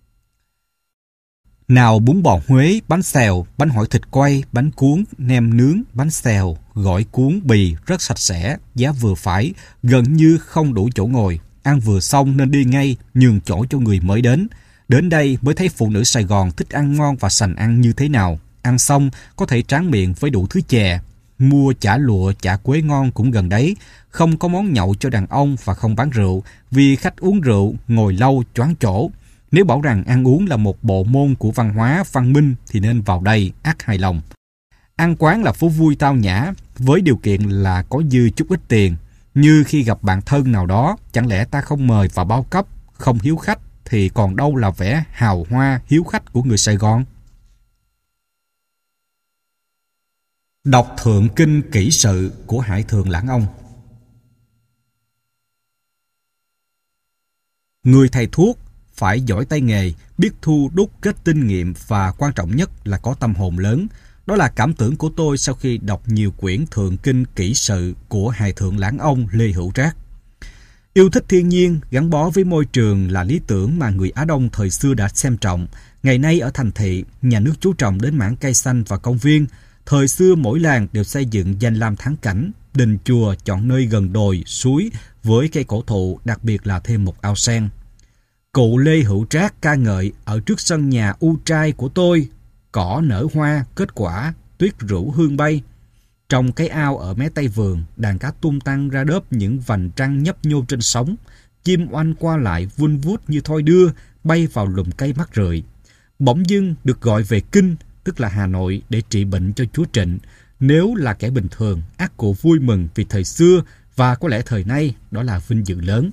Nào bún bò Huế, bánh xèo, bánh hỏi thịt quay, bánh cuốn, nem nướng, bánh xèo, gỏi cuốn bì rất sạch sẽ, giá vừa phải, gần như không đủ chỗ ngồi. Ăn vừa xong nên đi ngay, nhường chỗ cho người mới đến. Đến đây mới thấy phụ nữ Sài Gòn thích ăn ngon và sành ăn như thế nào. Ăn xong có thể tráng miệng với đủ thứ chè. mua chả lụa, chả quế ngon cũng gần đấy. Không có món nhậu cho đàn ông và không bán rượu, vì khách uống rượu, ngồi lâu, choáng chỗ. Nếu bảo rằng ăn uống là một bộ môn của văn hóa, văn minh thì nên vào đây, ắt hài lòng. Ăn quán là phố vui tao nhã, với điều kiện là có dư chút ít tiền. Như khi gặp bạn thân nào đó, chẳng lẽ ta không mời và bao cấp, không hiếu khách, thì còn đâu là vẻ hào hoa, hiếu khách của người Sài Gòn. Đọc Thượng Kinh Kỷ Sự của Hải Thượng Lãng Ông. Người thầy thuốc phải giỏi tay nghề, biết thu đúc kết kinh nghiệm và quan trọng nhất là có tâm hồn lớn. Đó là cảm tưởng của tôi sau khi đọc nhiều quyển Thượng Kinh Kỷ Sự của Hải Thượng Lãng Ông Lê Hữu Trác. Yêu thích thiên nhiên, gắn bó với môi trường là lý tưởng mà người Á Đông thời xưa đã xem trọng. Ngày nay ở thành thị, nhà nước chú trọng đến mảng cây xanh và công viên. Thời xưa mỗi làng đều xây dựng danh lam thắng cảnh, đình chùa chọn nơi gần đồi, suối với cây cổ thụ, đặc biệt là thêm một ao sen. Cụ Lê Hữu Trác ca ngợi ở trước sân nhà u trai của tôi, cỏ nở hoa, kết quả, tuyết rủ hương bay. Trong cái ao ở mé tây vườn, đàn cá tung tăng ra đớp những vành trăng nhấp nhô trên sóng. Chim oanh qua lại vun vút như thoi đưa, bay vào lùm cây mắc rượi. Bỗng dưng được gọi về Kinh, tức là Hà Nội, để trị bệnh cho chúa Trịnh. Nếu là kẻ bình thường, ắt cụ vui mừng vì thời xưa và có lẽ thời nay đó là vinh dự lớn.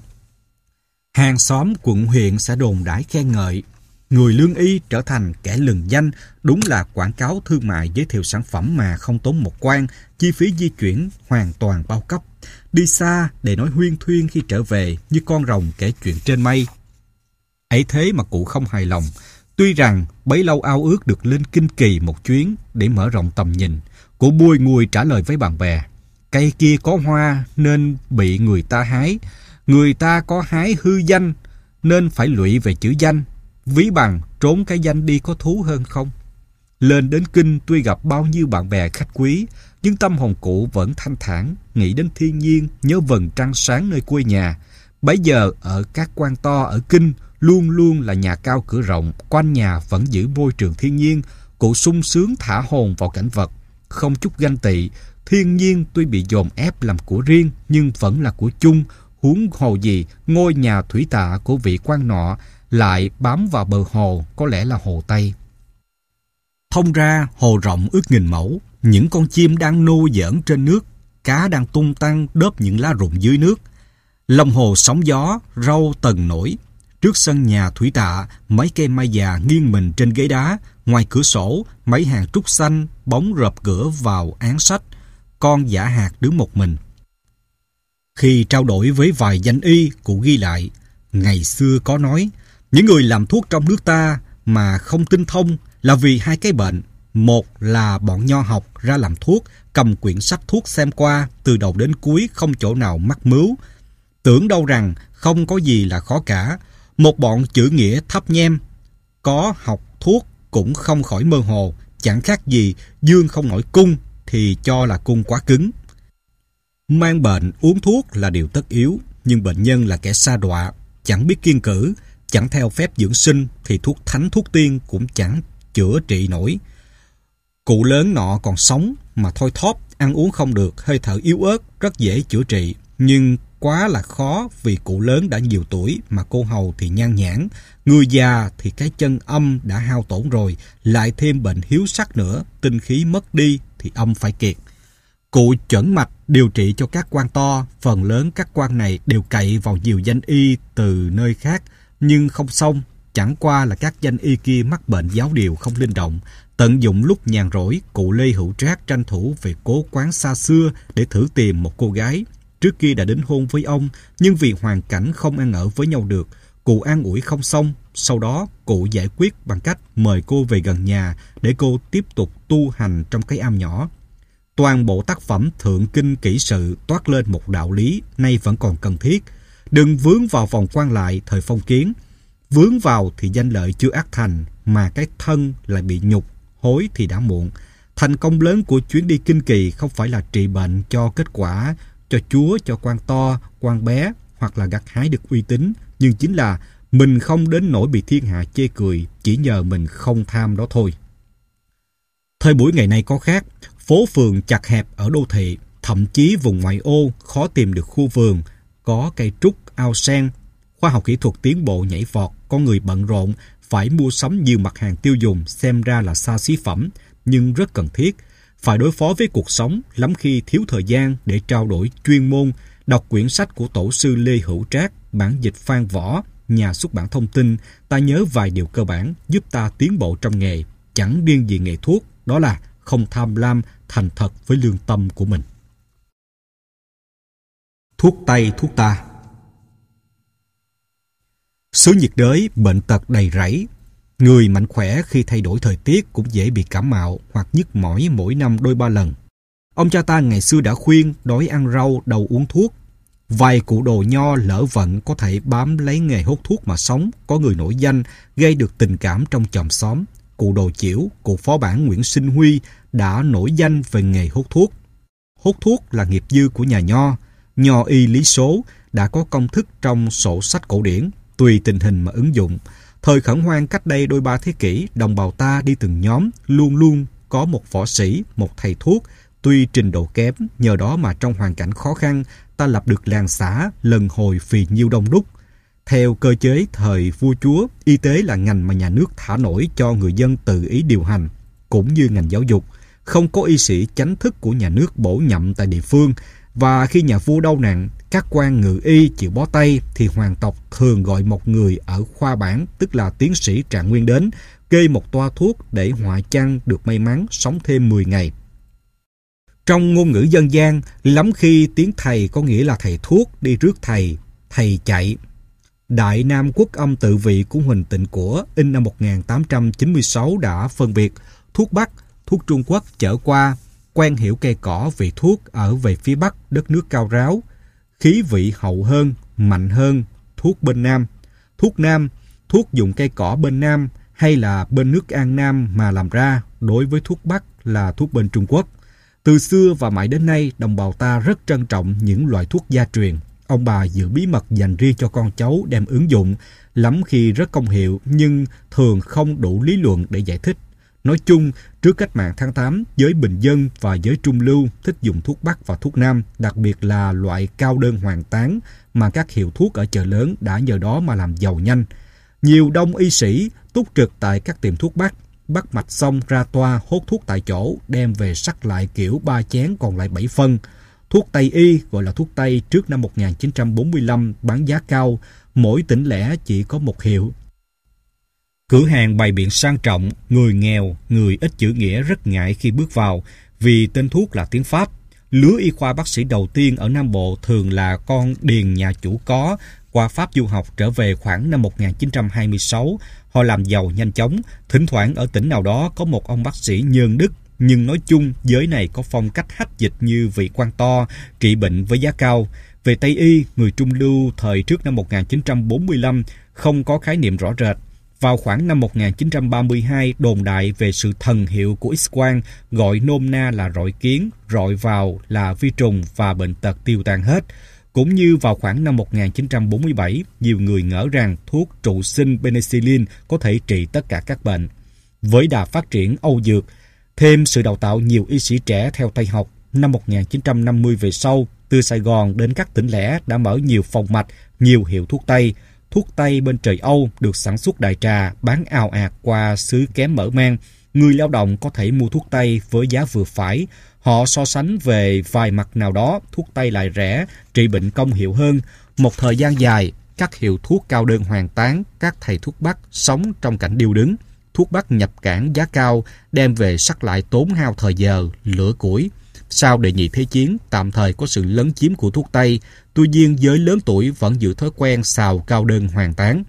Hàng xóm quận huyện sẽ đồn đãi khen ngợi. Người lương y trở thành kẻ lừng danh, đúng là quảng cáo thương mại giới thiệu sản phẩm mà không tốn một quan, chi phí di chuyển hoàn toàn bao cấp. Đi xa để nói huyên thuyên khi trở về như con rồng kể chuyện trên mây. Ấy thế mà cụ không hài lòng. Tuy rằng bấy lâu ao ước được lên Kinh Kỳ một chuyến để mở rộng tầm nhìn, cụ bùi ngùi trả lời với bạn bè. Cây kia có hoa nên bị người ta hái, người ta có hái hư danh nên phải lụy về chữ danh. Ví bằng trốn cái danh đi có thú hơn không? Lên đến Kinh tuy gặp bao nhiêu bạn bè khách quý, nhưng tâm hồn cụ vẫn thanh thản, nghĩ đến thiên nhiên, nhớ vầng trăng sáng nơi quê nhà. Bấy giờ ở các quan to ở Kinh luôn luôn là nhà cao cửa rộng, quanh nhà vẫn giữ môi trường thiên nhiên. Cụ sung sướng thả hồn vào cảnh vật, không chút ganh tị. Thiên nhiên tuy bị dồn ép làm của riêng nhưng vẫn là của chung. Huống hồ gì ngôi nhà thủy tạ của vị quan nọ lại bám vào bờ hồ, có lẽ là hồ Tây. Thông ra hồ rộng ước nghìn mẫu, những con chim đang nô giỡn trên nước, cá đang tung tăng đớp những lá rụng dưới nước. Lòng hồ sóng gió, râu tầng nổi. Trước sân nhà thủy tạ, mấy cây mai già nghiêng mình trên ghế đá. Ngoài cửa sổ, mấy hàng trúc xanh bóng rợp cửa vào án sách. Con dã hạt đứng một mình. Khi trao đổi với vài danh y, cụ ghi lại, ngày xưa có nói, những người làm thuốc trong nước ta mà không tinh thông là vì hai cái bệnh. Một là bọn nho học ra làm thuốc, cầm quyển sách thuốc xem qua, từ đầu đến cuối không chỗ nào mắc mứu. Tưởng đâu rằng không có gì là khó cả. Một bọn chữ nghĩa thấp nhem, có học thuốc cũng không khỏi mơ hồ, chẳng khác gì dương không nổi cung thì cho là cung quá cứng. Mang bệnh uống thuốc là điều tất yếu, nhưng bệnh nhân là kẻ sa đọa, chẳng biết kiêng cữ, chẳng theo phép dưỡng sinh thì thuốc thánh thuốc tiên cũng chẳng chữa trị nổi. Cụ lớn nọ còn sống mà thoi thóp, ăn uống không được, hơi thở yếu ớt, rất dễ chữa trị, nhưng quá là khó vì cụ lớn đã nhiều tuổi mà cô hầu thì nhan nhãn, người già thì cái chân âm đã hao tổn rồi, lại thêm bệnh hiếu sắc nữa, tinh khí mất đi thì âm phải kiệt. Cụ chuẩn mạch điều trị cho các quan to, phần lớn các quan này đều cậy vào nhiều danh y từ nơi khác, nhưng không xong, chẳng qua là các danh y kia mắc bệnh giáo điều không linh động. Tận dụng lúc nhàn rỗi, cụ Lê Hữu Trác tranh thủ về cố quán xa xưa để thử tìm một cô gái. Trước kia đã đính hôn với ông, nhưng vì hoàn cảnh không ăn ở với nhau được, cụ an ủi không xong. Sau đó, cụ giải quyết bằng cách mời cô về gần nhà để cô tiếp tục tu hành trong cái am nhỏ. Toàn bộ tác phẩm Thượng Kinh Kỷ Sự toát lên một đạo lý nay vẫn còn cần thiết. Đừng vướng vào vòng quan lại thời phong kiến. Vướng vào thì danh lợi chưa ắt thành, mà cái thân lại bị nhục, hối thì đã muộn. Thành công lớn của chuyến đi Kinh Kỳ không phải là trị bệnh cho kết quả, cho chúa, cho quan to, quan bé, hoặc là gặt hái được uy tín, nhưng chính là mình không đến nỗi bị thiên hạ chê cười, chỉ nhờ mình không tham đó thôi. Thời buổi ngày nay có khác, phố phường chặt hẹp ở đô thị, thậm chí vùng ngoại ô khó tìm được khu vườn, có cây trúc, ao sen. Khoa học kỹ thuật tiến bộ nhảy vọt, con người bận rộn, phải mua sắm nhiều mặt hàng tiêu dùng xem ra là xa xí phẩm, nhưng rất cần thiết. Phải đối phó với cuộc sống, lắm khi thiếu thời gian để trao đổi chuyên môn, đọc quyển sách của tổ sư Lê Hữu Trác, bản dịch Phan Võ, nhà xuất bản Thông tin, ta nhớ vài điều cơ bản giúp ta tiến bộ trong nghề, chẳng riêng gì nghề thuốc, đó là không tham lam, thành thật với lương tâm của mình. Thuốc Tây, thuốc ta. Xứ nhiệt đới, bệnh tật đầy rẫy. Người mạnh khỏe khi thay đổi thời tiết cũng dễ bị cảm mạo hoặc nhức mỏi mỗi năm đôi ba lần. Ông cha ta ngày xưa đã khuyên đói ăn rau, đầu uống thuốc. Vài cụ đồ nho lỡ vận có thể bám lấy nghề hút thuốc mà sống, có người nổi danh, gây được tình cảm trong chòm xóm. Cụ đồ Chiểu, cụ phó bản Nguyễn Sinh Huy đã nổi danh về nghề hút thuốc. Hút thuốc là nghiệp dư của nhà nho. Nho y lý số đã có công thức trong sổ sách cổ điển, tùy tình hình mà ứng dụng. Thời khẩn hoang cách đây đôi ba thế kỷ, đồng bào ta đi từng nhóm, luôn luôn có một võ sĩ, một thầy thuốc. Tuy trình độ kém, nhờ đó mà trong hoàn cảnh khó khăn, ta lập được làng xã, lần hồi phì nhiêu đông đúc. Theo cơ chế thời vua chúa, y tế là ngành mà nhà nước thả nổi cho người dân tự ý điều hành, cũng như ngành giáo dục. Không có y sĩ chánh thức của nhà nước bổ nhậm tại địa phương, và khi nhà vua đau nặng, các quan ngự y chịu bó tay thì hoàng tộc thường gọi một người ở khoa bản, tức là tiến sĩ Trạng Nguyên đến, kê một toa thuốc để họa chăng được may mắn sống thêm mười ngày. Trong ngôn ngữ dân gian, lắm khi tiếng thầy có nghĩa là thầy thuốc đi rước thầy, thầy chạy. Đại Nam Quốc âm tự vị của Huỳnh Tịnh Của in năm một nghìn tám trăm chín mươi sáu đã phân biệt thuốc Bắc, thuốc Trung Quốc chở qua, quen hiểu cây cỏ vị thuốc ở về phía Bắc, đất nước cao ráo, khí vị hậu hơn, mạnh hơn, thuốc bên Nam. Thuốc Nam, thuốc dùng cây cỏ bên Nam hay là bên nước An Nam mà làm ra, đối với thuốc Bắc là thuốc bên Trung Quốc. Từ xưa và mãi đến nay, đồng bào ta rất trân trọng những loại thuốc gia truyền. Ông bà giữ bí mật dành riêng cho con cháu đem ứng dụng, lắm khi rất công hiệu nhưng thường không đủ lý luận để giải thích. Nói chung, trước cách mạng tháng tám, giới bình dân và giới trung lưu thích dùng thuốc Bắc và thuốc Nam, đặc biệt là loại cao đơn hoàng tán mà các hiệu thuốc ở chợ lớn đã nhờ đó mà làm giàu nhanh. Nhiều đông y sĩ túc trực tại các tiệm thuốc Bắc, bắt mạch xong ra toa hốt thuốc tại chỗ, đem về sắc lại kiểu ba chén còn lại bảy phân. Thuốc Tây y gọi là thuốc Tây trước năm một nghìn chín trăm bốn mươi lăm bán giá cao, mỗi tỉnh lẻ chỉ có một hiệu. Cửa hàng bày biện sang trọng, người nghèo, người ít chữ nghĩa rất ngại khi bước vào vì tên thuốc là tiếng Pháp. Lứa y khoa bác sĩ đầu tiên ở Nam Bộ thường là con điền nhà chủ có, qua Pháp du học trở về khoảng năm một nghìn chín trăm hai mươi sáu. Họ làm giàu nhanh chóng, thỉnh thoảng ở tỉnh nào đó có một ông bác sĩ nhơn đức, nhưng nói chung giới này có phong cách hách dịch như vị quan to, trị bệnh với giá cao. Về Tây y, người trung lưu thời trước năm một nghìn chín trăm bốn mươi lăm không có khái niệm rõ rệt. Vào khoảng năm một nghìn chín trăm ba mươi hai, đồn đại về sự thần hiệu của X-quang, gọi nôm na là rọi kiến, rọi vào là vi trùng và bệnh tật tiêu tan hết. Cũng như vào khoảng năm một nghìn chín trăm bốn mươi bảy, nhiều người ngỡ rằng thuốc trụ sinh penicillin có thể trị tất cả các bệnh. Với đà phát triển Âu Dược, thêm sự đào tạo nhiều y sĩ trẻ theo Tây học, năm một nghìn chín trăm năm mươi về sau, từ Sài Gòn đến các tỉnh lẻ đã mở nhiều phòng mạch, nhiều hiệu thuốc Tây. Thuốc Tây bên trời Âu được sản xuất đại trà, bán ào ạt qua xứ kém mở mang. Người lao động có thể mua thuốc Tây với giá vừa phải. Họ so sánh về vài mặt nào đó, thuốc Tây lại rẻ, trị bệnh công hiệu hơn. Một thời gian dài, các hiệu thuốc cao đơn hoàng tán, các thầy thuốc Bắc sống trong cảnh điêu đứng. Thuốc Bắc nhập cảng giá cao, đem về sắc lại tốn hao thời giờ, lửa củi. Sau Đệ Nhị Thế Chiến, tạm thời có sự lấn chiếm của thuốc Tây, tuy nhiên giới lớn tuổi vẫn giữ thói quen xào cao đơn hoàng tán.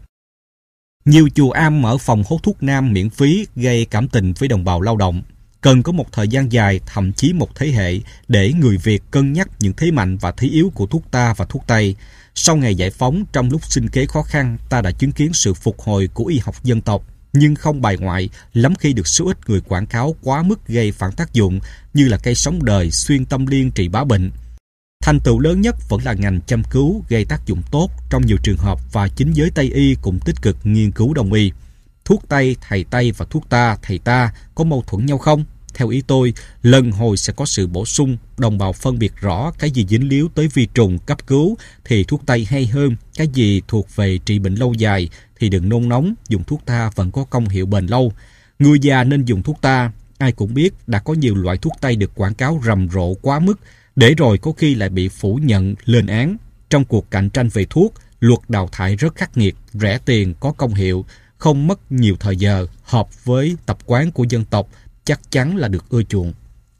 Nhiều chùa am mở phòng hút thuốc Nam miễn phí gây cảm tình với đồng bào lao động. Cần có một thời gian dài, thậm chí một thế hệ, để người Việt cân nhắc những thế mạnh và thế yếu của thuốc ta và thuốc Tây. Sau ngày giải phóng, trong lúc sinh kế khó khăn, ta đã chứng kiến sự phục hồi của y học dân tộc, nhưng không bài ngoại, lắm khi được số ít người quảng cáo quá mức gây phản tác dụng, như là cây sống đời, xuyên tâm liên trị bá bệnh. Thành tựu lớn nhất vẫn là ngành châm cứu gây tác dụng tốt trong nhiều trường hợp, và chính giới Tây y cũng tích cực nghiên cứu đông y. Thuốc Tây, thầy Tây và thuốc ta, thầy ta có mâu thuẫn nhau không? Theo ý tôi, lần hồi sẽ có sự bổ sung, đồng bào phân biệt rõ cái gì dính líu tới vi trùng cấp cứu thì thuốc tây hay hơn, cái gì thuộc về trị bệnh lâu dài thì đừng nôn nóng, dùng thuốc ta vẫn có công hiệu bền lâu. Người già nên dùng thuốc ta, ai cũng biết đã có nhiều loại thuốc tây được quảng cáo rầm rộ quá mức, để rồi có khi lại bị phủ nhận, lên án. Trong cuộc cạnh tranh về thuốc, luật đào thải rất khắc nghiệt, rẻ tiền, có công hiệu, không mất nhiều thời giờ, hợp với tập quán của dân tộc, chắc chắn là được ưa chuộng.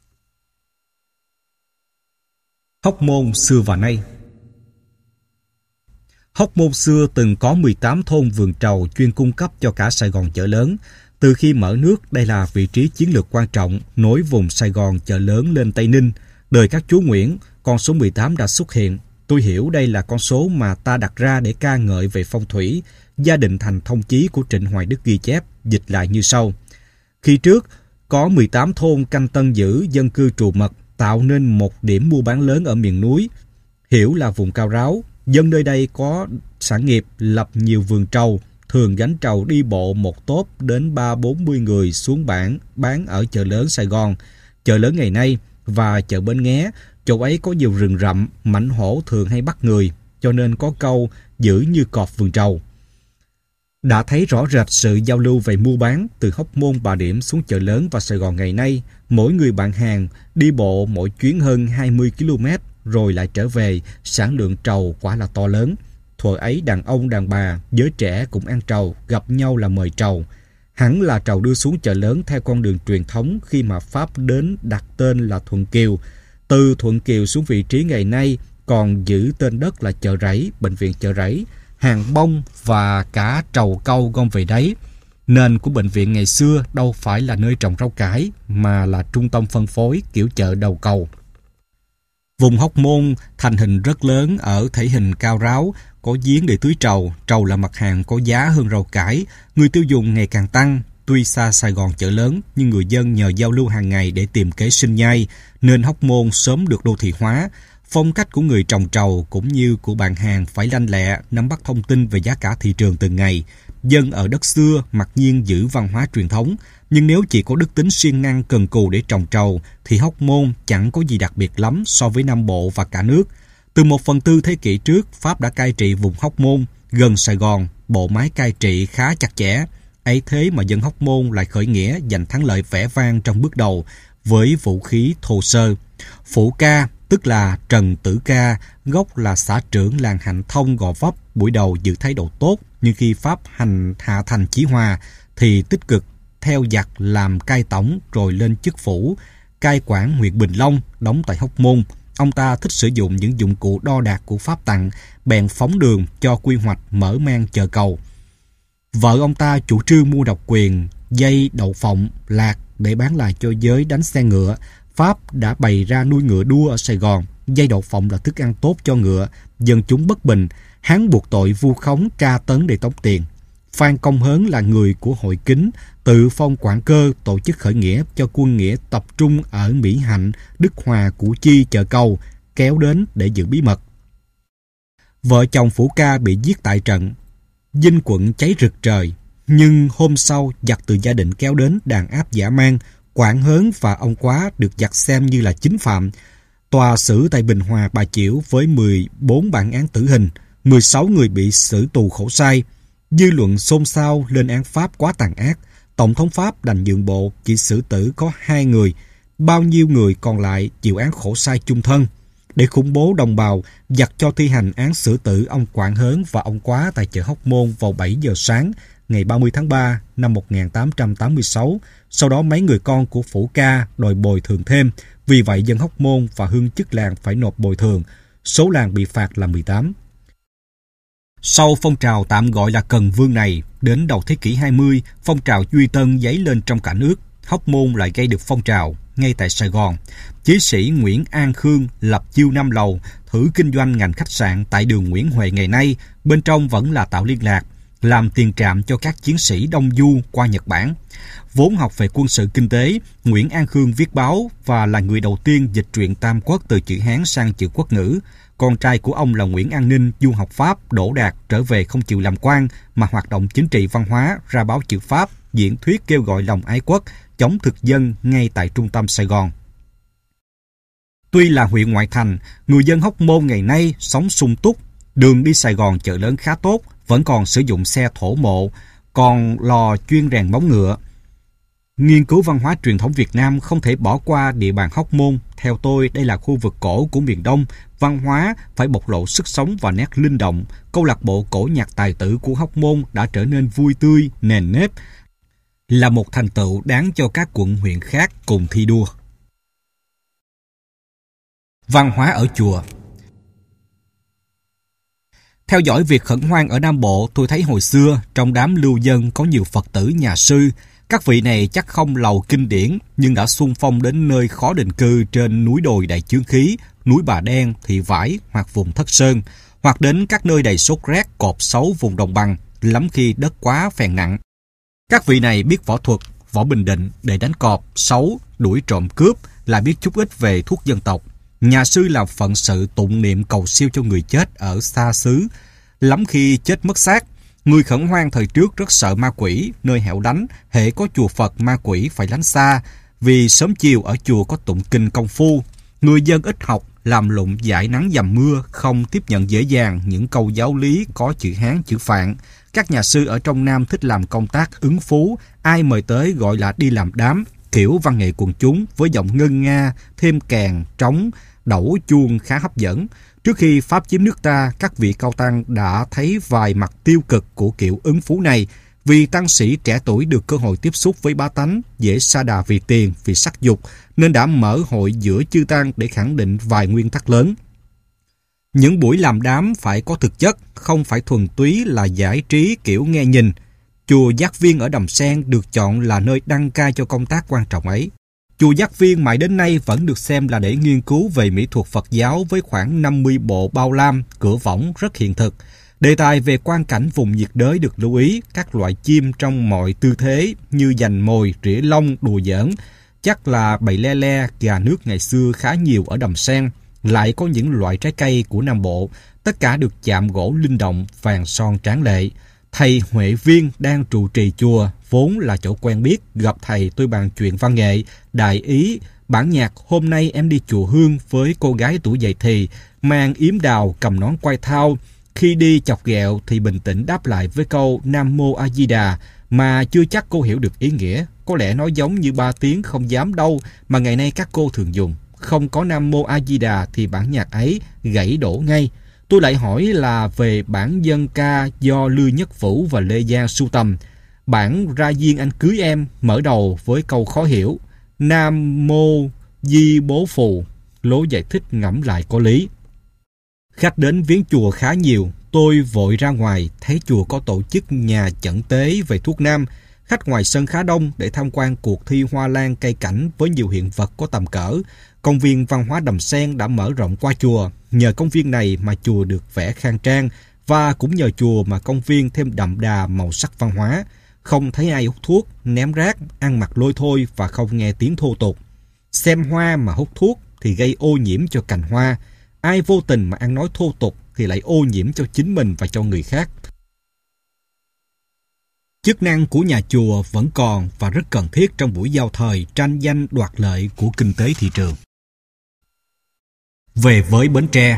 Hóc Môn xưa và nay. Hóc Môn xưa từng có mười tám thôn vườn trầu chuyên cung cấp cho cả Sài Gòn chợ lớn. Từ khi mở nước, đây là vị trí chiến lược quan trọng, nối vùng Sài Gòn chợ lớn lên Tây Ninh. Đời các chúa Nguyễn, con số mười tám đã xuất hiện. Tôi hiểu đây là con số mà ta đặt ra để ca ngợi về phong thủy. Gia Định Thành thông chí của Trịnh Hoài Đức ghi chép, dịch lại như sau. Khi trước, có mười tám thôn canh tân giữ, dân cư trù mật, tạo nên một điểm mua bán lớn ở miền núi. Hiểu là vùng cao ráo, dân nơi đây có sản nghiệp lập nhiều vườn trầu, thường gánh trầu đi bộ một tốp đến ba bốn mươi người xuống bản bán ở chợ lớn Sài Gòn, chợ lớn ngày nay và chợ Bến Nghé. Chỗ ấy có nhiều rừng rậm, mãnh hổ thường hay bắt người, cho nên có câu giữ như cọp vườn trầu. Đã thấy rõ rệt sự giao lưu về mua bán từ Hóc Môn Bà Điểm xuống chợ lớn và Sài Gòn ngày nay. Mỗi người bạn hàng đi bộ mỗi chuyến hơn hai mươi ki lô mét rồi lại trở về, sản lượng trầu quả là to lớn. Thuở ấy đàn ông đàn bà, giới trẻ cũng ăn trầu, gặp nhau là mời trầu. Hẳn là trầu đưa xuống chợ lớn theo con đường truyền thống khi mà Pháp đến đặt tên là Thuận Kiều. Từ Thuận Kiều xuống vị trí ngày nay còn giữ tên đất là chợ Rẫy, bệnh viện chợ Rẫy, hàng bông và cả trầu cau gom về đấy. Nền của bệnh viện ngày xưa đâu phải là nơi trồng rau cải mà là trung tâm phân phối kiểu chợ đầu cầu. Vùng Hóc Môn thành hình rất lớn ở thể hình cao ráo, có giếng để tưới trầu. Trầu là mặt hàng có giá hơn rau cải, người tiêu dùng ngày càng tăng. Tuy xa Sài Gòn chợ lớn, nhưng người dân nhờ giao lưu hàng ngày để tìm kế sinh nhai, nên Hóc Môn sớm được đô thị hóa. Phong cách của người trồng trầu cũng như của bạn hàng phải lanh lẹ, nắm bắt thông tin về giá cả thị trường từng ngày. Dân ở đất xưa mặc nhiên giữ văn hóa truyền thống, nhưng nếu chỉ có đức tính siêng năng cần cù để trồng trầu, thì Hóc Môn chẳng có gì đặc biệt lắm so với Nam Bộ và cả nước. Từ một phần tư thế kỷ trước, Pháp đã cai trị vùng Hóc Môn, gần Sài Gòn, bộ máy cai trị khá chặt chẽ. Ấy thế mà dân Hóc Môn lại khởi nghĩa giành thắng lợi vẻ vang trong bước đầu với vũ khí thô sơ. Phủ Ca, tức là Trần Tử Ca, gốc là xã trưởng làng Hạnh Thông Gò Vấp, buổi đầu giữ thái độ tốt, nhưng khi Pháp hành hạ thành Chí Hòa thì tích cực theo giặc làm cai tổng rồi lên chức phủ, cai quản huyện Bình Long, đóng tại Hóc Môn. Ông ta thích sử dụng những dụng cụ đo đạc của Pháp tặng, bèn phóng đường cho quy hoạch mở mang chợ cầu. Vợ ông ta chủ trương mua độc quyền dây đậu phộng, lạc để bán lại cho giới đánh xe ngựa. Pháp đã bày ra nuôi ngựa đua ở Sài Gòn. Dây đậu phộng là thức ăn tốt cho ngựa. Dân chúng bất bình, hắn buộc tội vu khống tra tấn để tống tiền. Phan Công Hớn là người của Hội Kính, tự phong quản cơ tổ chức khởi nghĩa cho quân nghĩa tập trung ở Mỹ Hạnh, Đức Hòa, Củ Chi, chợ cầu, kéo đến để giữ bí mật. Vợ chồng Phủ Ca bị giết tại trận. Dinh quận cháy rực trời, nhưng hôm sau giặc từ Gia Định kéo đến đàn áp dã man. Quảng Hớn và ông Quá được giặc xem như là chính phạm. Tòa xử tại Bình Hòa Bà Chiểu với mười bốn bản án tử hình, mười sáu người bị xử tù khổ sai. Dư luận xôn xao lên án Pháp quá tàn ác. Tổng thống Pháp đành nhượng bộ, chỉ xử tử có hai người. Bao nhiêu người còn lại chịu án khổ sai chung thân. Để khủng bố đồng bào, giặc cho thi hành án xử tử ông Quảng Hớn và ông Quá tại chợ Hóc Môn vào bảy giờ sáng ngày ba mươi tháng ba năm một nghìn tám trăm tám mươi sáu. Sau đó mấy người con của Phủ Ca đòi bồi thường thêm. Vì vậy dân Hóc Môn và hương chức làng phải nộp bồi thường. Số làng bị phạt là mười tám. Sau phong trào tạm gọi là Cần Vương này, đến đầu thế kỷ hai mươi, phong trào Duy Tân dấy lên trong cả nước. Hóc Môn lại gây được phong trào ngay tại Sài Gòn. Chí sĩ Nguyễn An Khương lập chiêu năm lầu, thử kinh doanh ngành khách sạn tại đường Nguyễn Huệ ngày nay. Bên trong vẫn là tạo liên lạc, làm tiền trạm cho các chiến sĩ Đông Du qua Nhật Bản. Vốn học về quân sự kinh tế, Nguyễn An Khương viết báo và là người đầu tiên dịch truyện Tam Quốc từ chữ Hán sang chữ quốc ngữ. Con trai của ông là Nguyễn An Ninh, du học Pháp, đỗ đạt, trở về không chịu làm quan mà hoạt động chính trị văn hóa, ra báo chữ Pháp, diễn thuyết kêu gọi lòng ái quốc, chống thực dân ngay tại trung tâm Sài Gòn. Tuy là huyện ngoại thành, người dân Hóc Môn ngày nay sống sung túc, đường đi Sài Gòn chợ lớn khá tốt, vẫn còn sử dụng xe thổ mộ, còn lò chuyên rèn móng ngựa. Nghiên cứu văn hóa truyền thống Việt Nam không thể bỏ qua địa bàn Hóc Môn. Theo tôi, đây là khu vực cổ của miền Đông, văn hóa phải bộc lộ sức sống và nét linh động. Câu lạc bộ cổ nhạc tài tử của Hóc Môn đã trở nên vui tươi, nền nếp, là một thành tựu đáng cho các quận huyện khác cùng thi đua. Văn hóa ở chùa. Theo dõi việc khẩn hoang ở Nam Bộ, tôi thấy hồi xưa trong đám lưu dân có nhiều Phật tử nhà sư. Các vị này chắc không lầu kinh điển nhưng đã xung phong đến nơi khó định cư trên núi đồi đầy chướng khí, núi Bà Đen, Thị Vải hoặc vùng Thất Sơn, hoặc đến các nơi đầy sốt rét, cọp xấu vùng đồng bằng, lắm khi đất quá phèn nặng. Các vị này biết võ thuật, võ bình định để đánh cọp, xấu, đuổi trộm cướp, lại biết chút ít về thuốc dân tộc. Nhà sư làm phận sự tụng niệm cầu siêu cho người chết ở xa xứ, lắm khi chết mất xác. Người khẩn hoang thời trước rất sợ ma quỷ, nơi hẻo lánh, hễ có chùa Phật ma quỷ phải lánh xa, vì sớm chiều ở chùa có tụng kinh công phu. Người dân ít học, làm lụng giải nắng dầm mưa, không tiếp nhận dễ dàng những câu giáo lý có chữ Hán chữ Phạn. Các nhà sư ở trong Nam thích làm công tác ứng phú, ai mời tới gọi là đi làm đám, kiểu văn nghệ quần chúng với giọng ngân nga, thêm kèn, trống, đẩu chuông khá hấp dẫn. Trước khi Pháp chiếm nước ta, các vị cao tăng đã thấy vài mặt tiêu cực của kiểu ứng phú này, vì tăng sĩ trẻ tuổi được cơ hội tiếp xúc với bá tánh, dễ sa đà vì tiền, vì sắc dục, nên đã mở hội giữa chư tăng để khẳng định vài nguyên tắc lớn. Những buổi làm đám phải có thực chất, không phải thuần túy là giải trí kiểu nghe nhìn. Chùa Giác Viên ở Đầm Sen được chọn là nơi đăng cai cho công tác quan trọng ấy. Chùa Giác Viên mãi đến nay vẫn được xem là để nghiên cứu về mỹ thuật Phật giáo với khoảng năm mươi bộ bao lam, cửa võng rất hiện thực. Đề tài về quang cảnh vùng nhiệt đới được lưu ý, các loại chim trong mọi tư thế như giành mồi, rỉa lông, đùa giỡn. Chắc là bầy le le, gà nước ngày xưa khá nhiều ở Đầm Sen. Lại có những loại trái cây của Nam Bộ, tất cả được chạm gỗ linh động, vàng son tráng lệ. Thầy Huệ Viên đang trụ trì chùa, vốn là chỗ quen biết, gặp thầy tôi bàn chuyện văn nghệ, đại ý, bản nhạc Hôm nay em đi chùa Hương với cô gái tuổi dậy thì, mang yếm đào cầm nón quai thao. Khi đi chọc ghẹo thì bình tĩnh đáp lại với câu Nam Mô A Di Đà, mà chưa chắc cô hiểu được ý nghĩa. Có lẽ nói giống như ba tiếng không dám đâu mà ngày nay các cô thường dùng. Không có Nam Mô A Di Đà thì bản nhạc ấy gãy đổ ngay. Tôi lại hỏi là về bản dân ca do Lưu Nhất Vũ và Lê Giang sưu tầm. Bản Ra Duyên Anh Cưới Em mở đầu với câu khó hiểu Nam Mô Di Bố Phù, lối giải thích ngẫm lại có lý. Khách đến viếng chùa khá nhiều, tôi vội ra ngoài thấy chùa có tổ chức nhà chẩn tế về thuốc nam. Khách ngoài sân khá đông để tham quan cuộc thi hoa lan cây cảnh với nhiều hiện vật có tầm cỡ. Công viên văn hóa Đầm Sen đã mở rộng qua chùa. Nhờ công viên này mà chùa được vẽ khang trang, và cũng nhờ chùa mà công viên thêm đậm đà màu sắc văn hóa. Không thấy ai hút thuốc, ném rác, ăn mặc lôi thôi và không nghe tiếng thô tục. Xem hoa mà hút thuốc thì gây ô nhiễm cho cành hoa. Ai vô tình mà ăn nói thô tục thì lại ô nhiễm cho chính mình và cho người khác. Chức năng của nhà chùa vẫn còn và rất cần thiết trong buổi giao thời tranh danh đoạt lợi của kinh tế thị trường. Về với Bến Tre.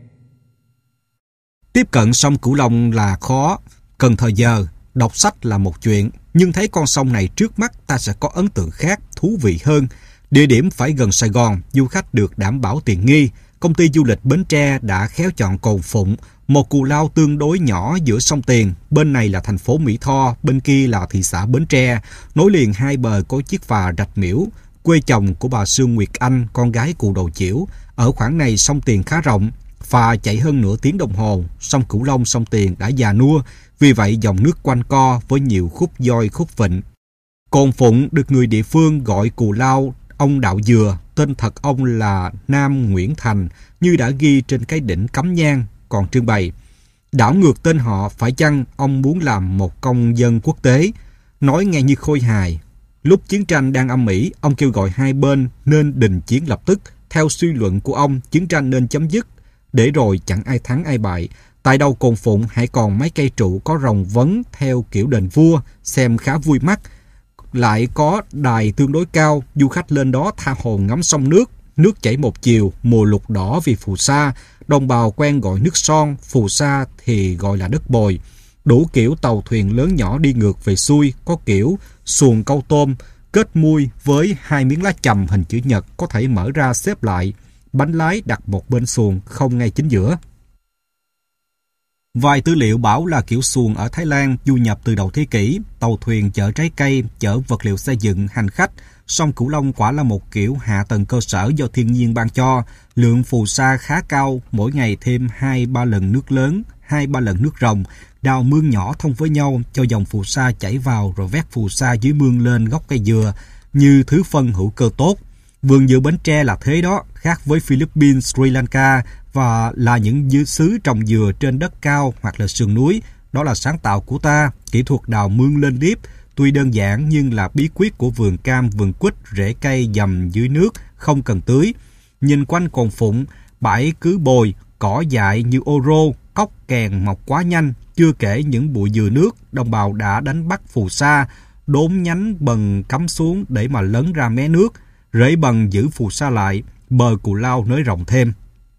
Tiếp cận sông Cửu Long là khó, cần thời giờ, đọc sách là một chuyện, nhưng thấy con sông này trước mắt ta sẽ có ấn tượng khác, thú vị hơn. Địa điểm phải gần Sài Gòn, du khách được đảm bảo tiện nghi. Công ty du lịch Bến Tre đã khéo chọn Cồn Phụng, một cù lao tương đối nhỏ giữa sông Tiền. Bên này là thành phố Mỹ Tho, bên kia là thị xã Bến Tre. Nối liền hai bờ có chiếc phà Rạch Miễu, quê chồng của bà Sương Nguyệt Anh, con gái cụ Đầu Chiểu. Ở khoảng này sông Tiền khá rộng, phà chạy hơn nửa tiếng đồng hồ. Sông Cửu Long, sông Tiền đã già nua, vì vậy dòng nước quanh co với nhiều khúc doi khúc vịnh. Cồn Phụng được người địa phương gọi cù lao ông Đạo Dừa, tên thật ông là Nam Nguyễn Thành, như đã ghi trên cái đỉnh cắm nhang còn trưng bày. Đảo ngược tên họ, phải chăng ông muốn làm một công dân quốc tế? Nói nghe như khôi hài. Lúc chiến tranh đang âm ỉ, ông kêu gọi hai bên nên đình chiến lập tức. Theo suy luận của ông, chiến tranh nên chấm dứt, để rồi chẳng ai thắng ai bại. Tại đầu Cồn Phụng hãy còn mấy cây trụ có rồng vấn theo kiểu đền vua, xem khá vui mắt. lại có đài tương đối cao, du khách lên đó tha hồ ngắm sông nước. Nước chảy một chiều, mùa lục đỏ vì phù sa, đồng bào quen gọi nước son, phù sa thì gọi là đất bồi. Đủ kiểu tàu thuyền lớn nhỏ đi ngược về xuôi, có kiểu xuồng câu tôm, kết mui với hai miếng lá chầm hình chữ nhật có thể mở ra xếp lại, bánh lái đặt một bên xuồng không ngay chính giữa. Vài tư liệu bảo là kiểu xuồng ở Thái Lan du nhập từ đầu thế kỷ, tàu thuyền chở trái cây, chở vật liệu xây dựng, hành khách. Sông Cửu Long quả là một kiểu hạ tầng cơ sở do thiên nhiên ban cho, lượng phù sa khá cao, mỗi ngày thêm hai ba lần nước lớn, hai ba lần nước ròng, đào mương nhỏ thông với nhau cho dòng phù sa chảy vào rồi vét phù sa dưới mương lên gốc cây dừa như thứ phân hữu cơ tốt. Vườn dừa Bến Tre là thế đó, khác với Philippines, Sri Lanka và là những xứ trồng dừa trên đất cao hoặc là sườn núi. Đó là sáng tạo của ta, kỹ thuật đào mương lên liếp. Tuy đơn giản nhưng là bí quyết của vườn cam, vườn quýt, rễ cây dầm dưới nước, không cần tưới. Nhìn quanh cồn phụng, bãi cứ bồi, cỏ dại như ô rô, cóc kèn mọc quá nhanh. Chưa kể những bụi dừa nước, đồng bào đã đánh bắt phù sa, đốn nhánh bần cắm xuống để mà lấn ra mé nước. Rễ bần giữ phù sa lại, bờ Cù Lao nới rộng thêm.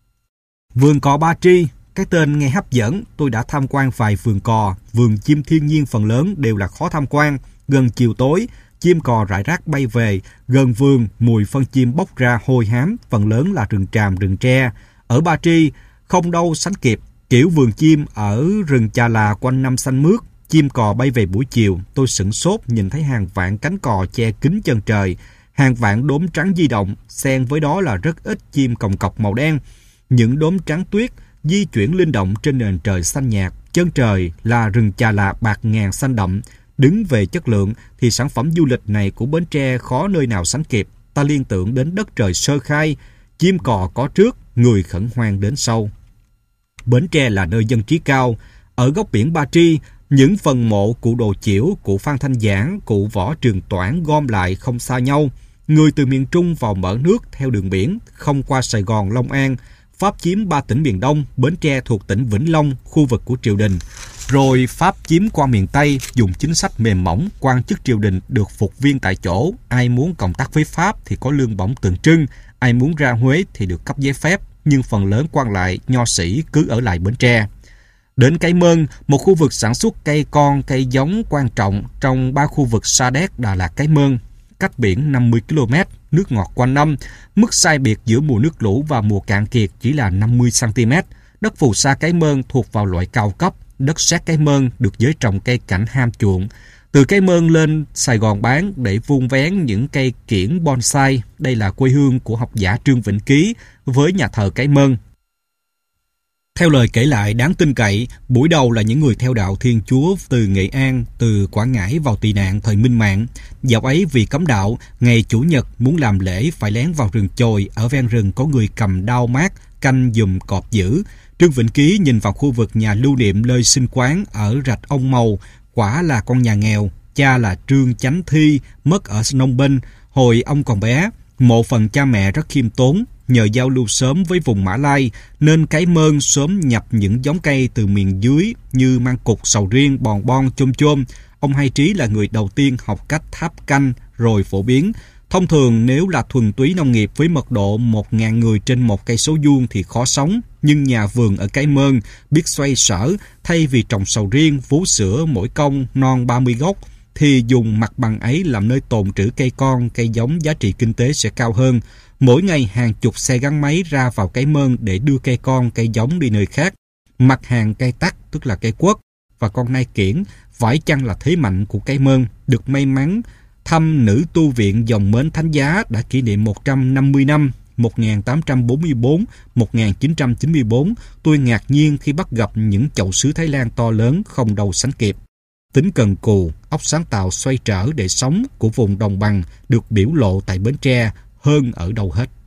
Vườn cò Ba Tri, cái tên nghe hấp dẫn, tôi đã tham quan vài vườn cò, vườn chim thiên nhiên phần lớn đều là khó tham quan. Gần chiều tối, chim cò rải rác bay về, gần vườn mùi phân chim bốc ra hôi hám, phần lớn là rừng tràm, rừng tre. Ở Ba Tri, không đâu sánh kịp, kiểu vườn chim ở rừng Chà Là quanh năm xanh mướt, chim cò bay về buổi chiều, tôi sửng sốt nhìn thấy hàng vạn cánh cò che kín chân trời, hàng vạn đốm trắng di động, xen với đó là rất ít chim còng cọc màu đen. Những đốm trắng tuyết di chuyển linh động trên nền trời xanh nhạt, chân trời là rừng Chà Là bạc ngàn xanh đậm. Đứng về chất lượng thì sản phẩm du lịch này của Bến Tre khó nơi nào sánh kịp. Ta liên tưởng đến đất trời sơ khai, chim cò có trước, người khẩn hoang đến sau. Bến Tre là nơi dân trí cao. Ở góc biển Ba Tri, những phần mộ cụ Đồ Chiểu, cụ Phan Thanh Giảng, cụ Võ Trường Toản gom lại không xa nhau. Người từ miền Trung vào mở nước theo đường biển, không qua Sài Gòn, Long An. Pháp chiếm ba tỉnh miền Đông, Bến Tre thuộc tỉnh Vĩnh Long, khu vực của triều đình. Rồi Pháp chiếm qua miền Tây, dùng chính sách mềm mỏng, quan chức triều đình được phục viên tại chỗ. Ai muốn cộng tác với Pháp thì có lương bổng tượng trưng, ai muốn ra Huế thì được cấp giấy phép, nhưng phần lớn quan lại, nho sĩ cứ ở lại Bến Tre. Đến Cái Mơn, một khu vực sản xuất cây con, cây giống quan trọng trong ba khu vực Sa Đéc, Đà Lạt, Cái Mơn. Cách biển năm mươi ki lô mét, nước ngọt quanh năm, mức sai biệt giữa mùa nước lũ và mùa cạn kiệt chỉ là năm mươi xăng ti mét. Đất phù sa Cái Mơn thuộc vào loại cao cấp, đất sét Cái Mơn được giới trồng cây cảnh ham chuộng. Từ Cái Mơn lên Sài Gòn bán để vun vén những cây kiểng bonsai. Đây là quê hương của học giả Trương Vĩnh Ký với nhà thờ Cái Mơn. Theo lời kể lại đáng tin cậy, buổi đầu là những người theo đạo Thiên Chúa từ Nghệ An, từ Quảng Ngãi vào tị nạn thời Minh Mạng. Dạo ấy vì cấm đạo, ngày Chủ nhật muốn làm lễ phải lén vào rừng chồi, ở ven rừng có người cầm đao mát, canh giùm cọp dữ. Trương Vĩnh Ký nhìn vào khu vực nhà lưu niệm nơi sinh quán ở rạch Ông Màu, quả là con nhà nghèo, cha là Trương Chánh Thi, mất ở Nông Binh, hồi ông còn bé. Mộ phần cha mẹ rất khiêm tốn, nhờ giao lưu sớm với vùng Mã Lai nên Cái Mơn sớm nhập những giống cây từ miền dưới như măng cục, sầu riêng, bòn bon, chôm chôm. Ông Hai Trí là người đầu tiên học cách tháp canh rồi phổ biến. Thông thường nếu là thuần túy nông nghiệp với mật độ một nghìn người trên một cây số vuông thì khó sống, nhưng nhà vườn ở Cái Mơn biết xoay sở, thay vì trồng sầu riêng, vú sữa mỗi công non ba mươi gốc thì dùng mặt bằng ấy làm nơi tồn trữ cây con, cây giống, giá trị kinh tế sẽ cao hơn. Mỗi ngày hàng chục xe gắn máy ra vào Cái Mơn để đưa cây con, cây giống đi nơi khác. Mặt hàng cây tắc, tức là cây quất, và con nai kiển, phải chăng là thế mạnh của Cái Mơn. Được may mắn thăm nữ tu viện dòng Mến Thánh Giá đã kỷ niệm một trăm năm mươi năm, một nghìn tám trăm bốn mươi tư đến một nghìn chín trăm chín mươi tư, tôi ngạc nhiên khi bắt gặp những chậu sứ Thái Lan to lớn không đâu sánh kịp. Tính cần cù, óc sáng tạo xoay trở để sống của vùng đồng bằng được biểu lộ tại Bến Tre hơn ở đâu hết.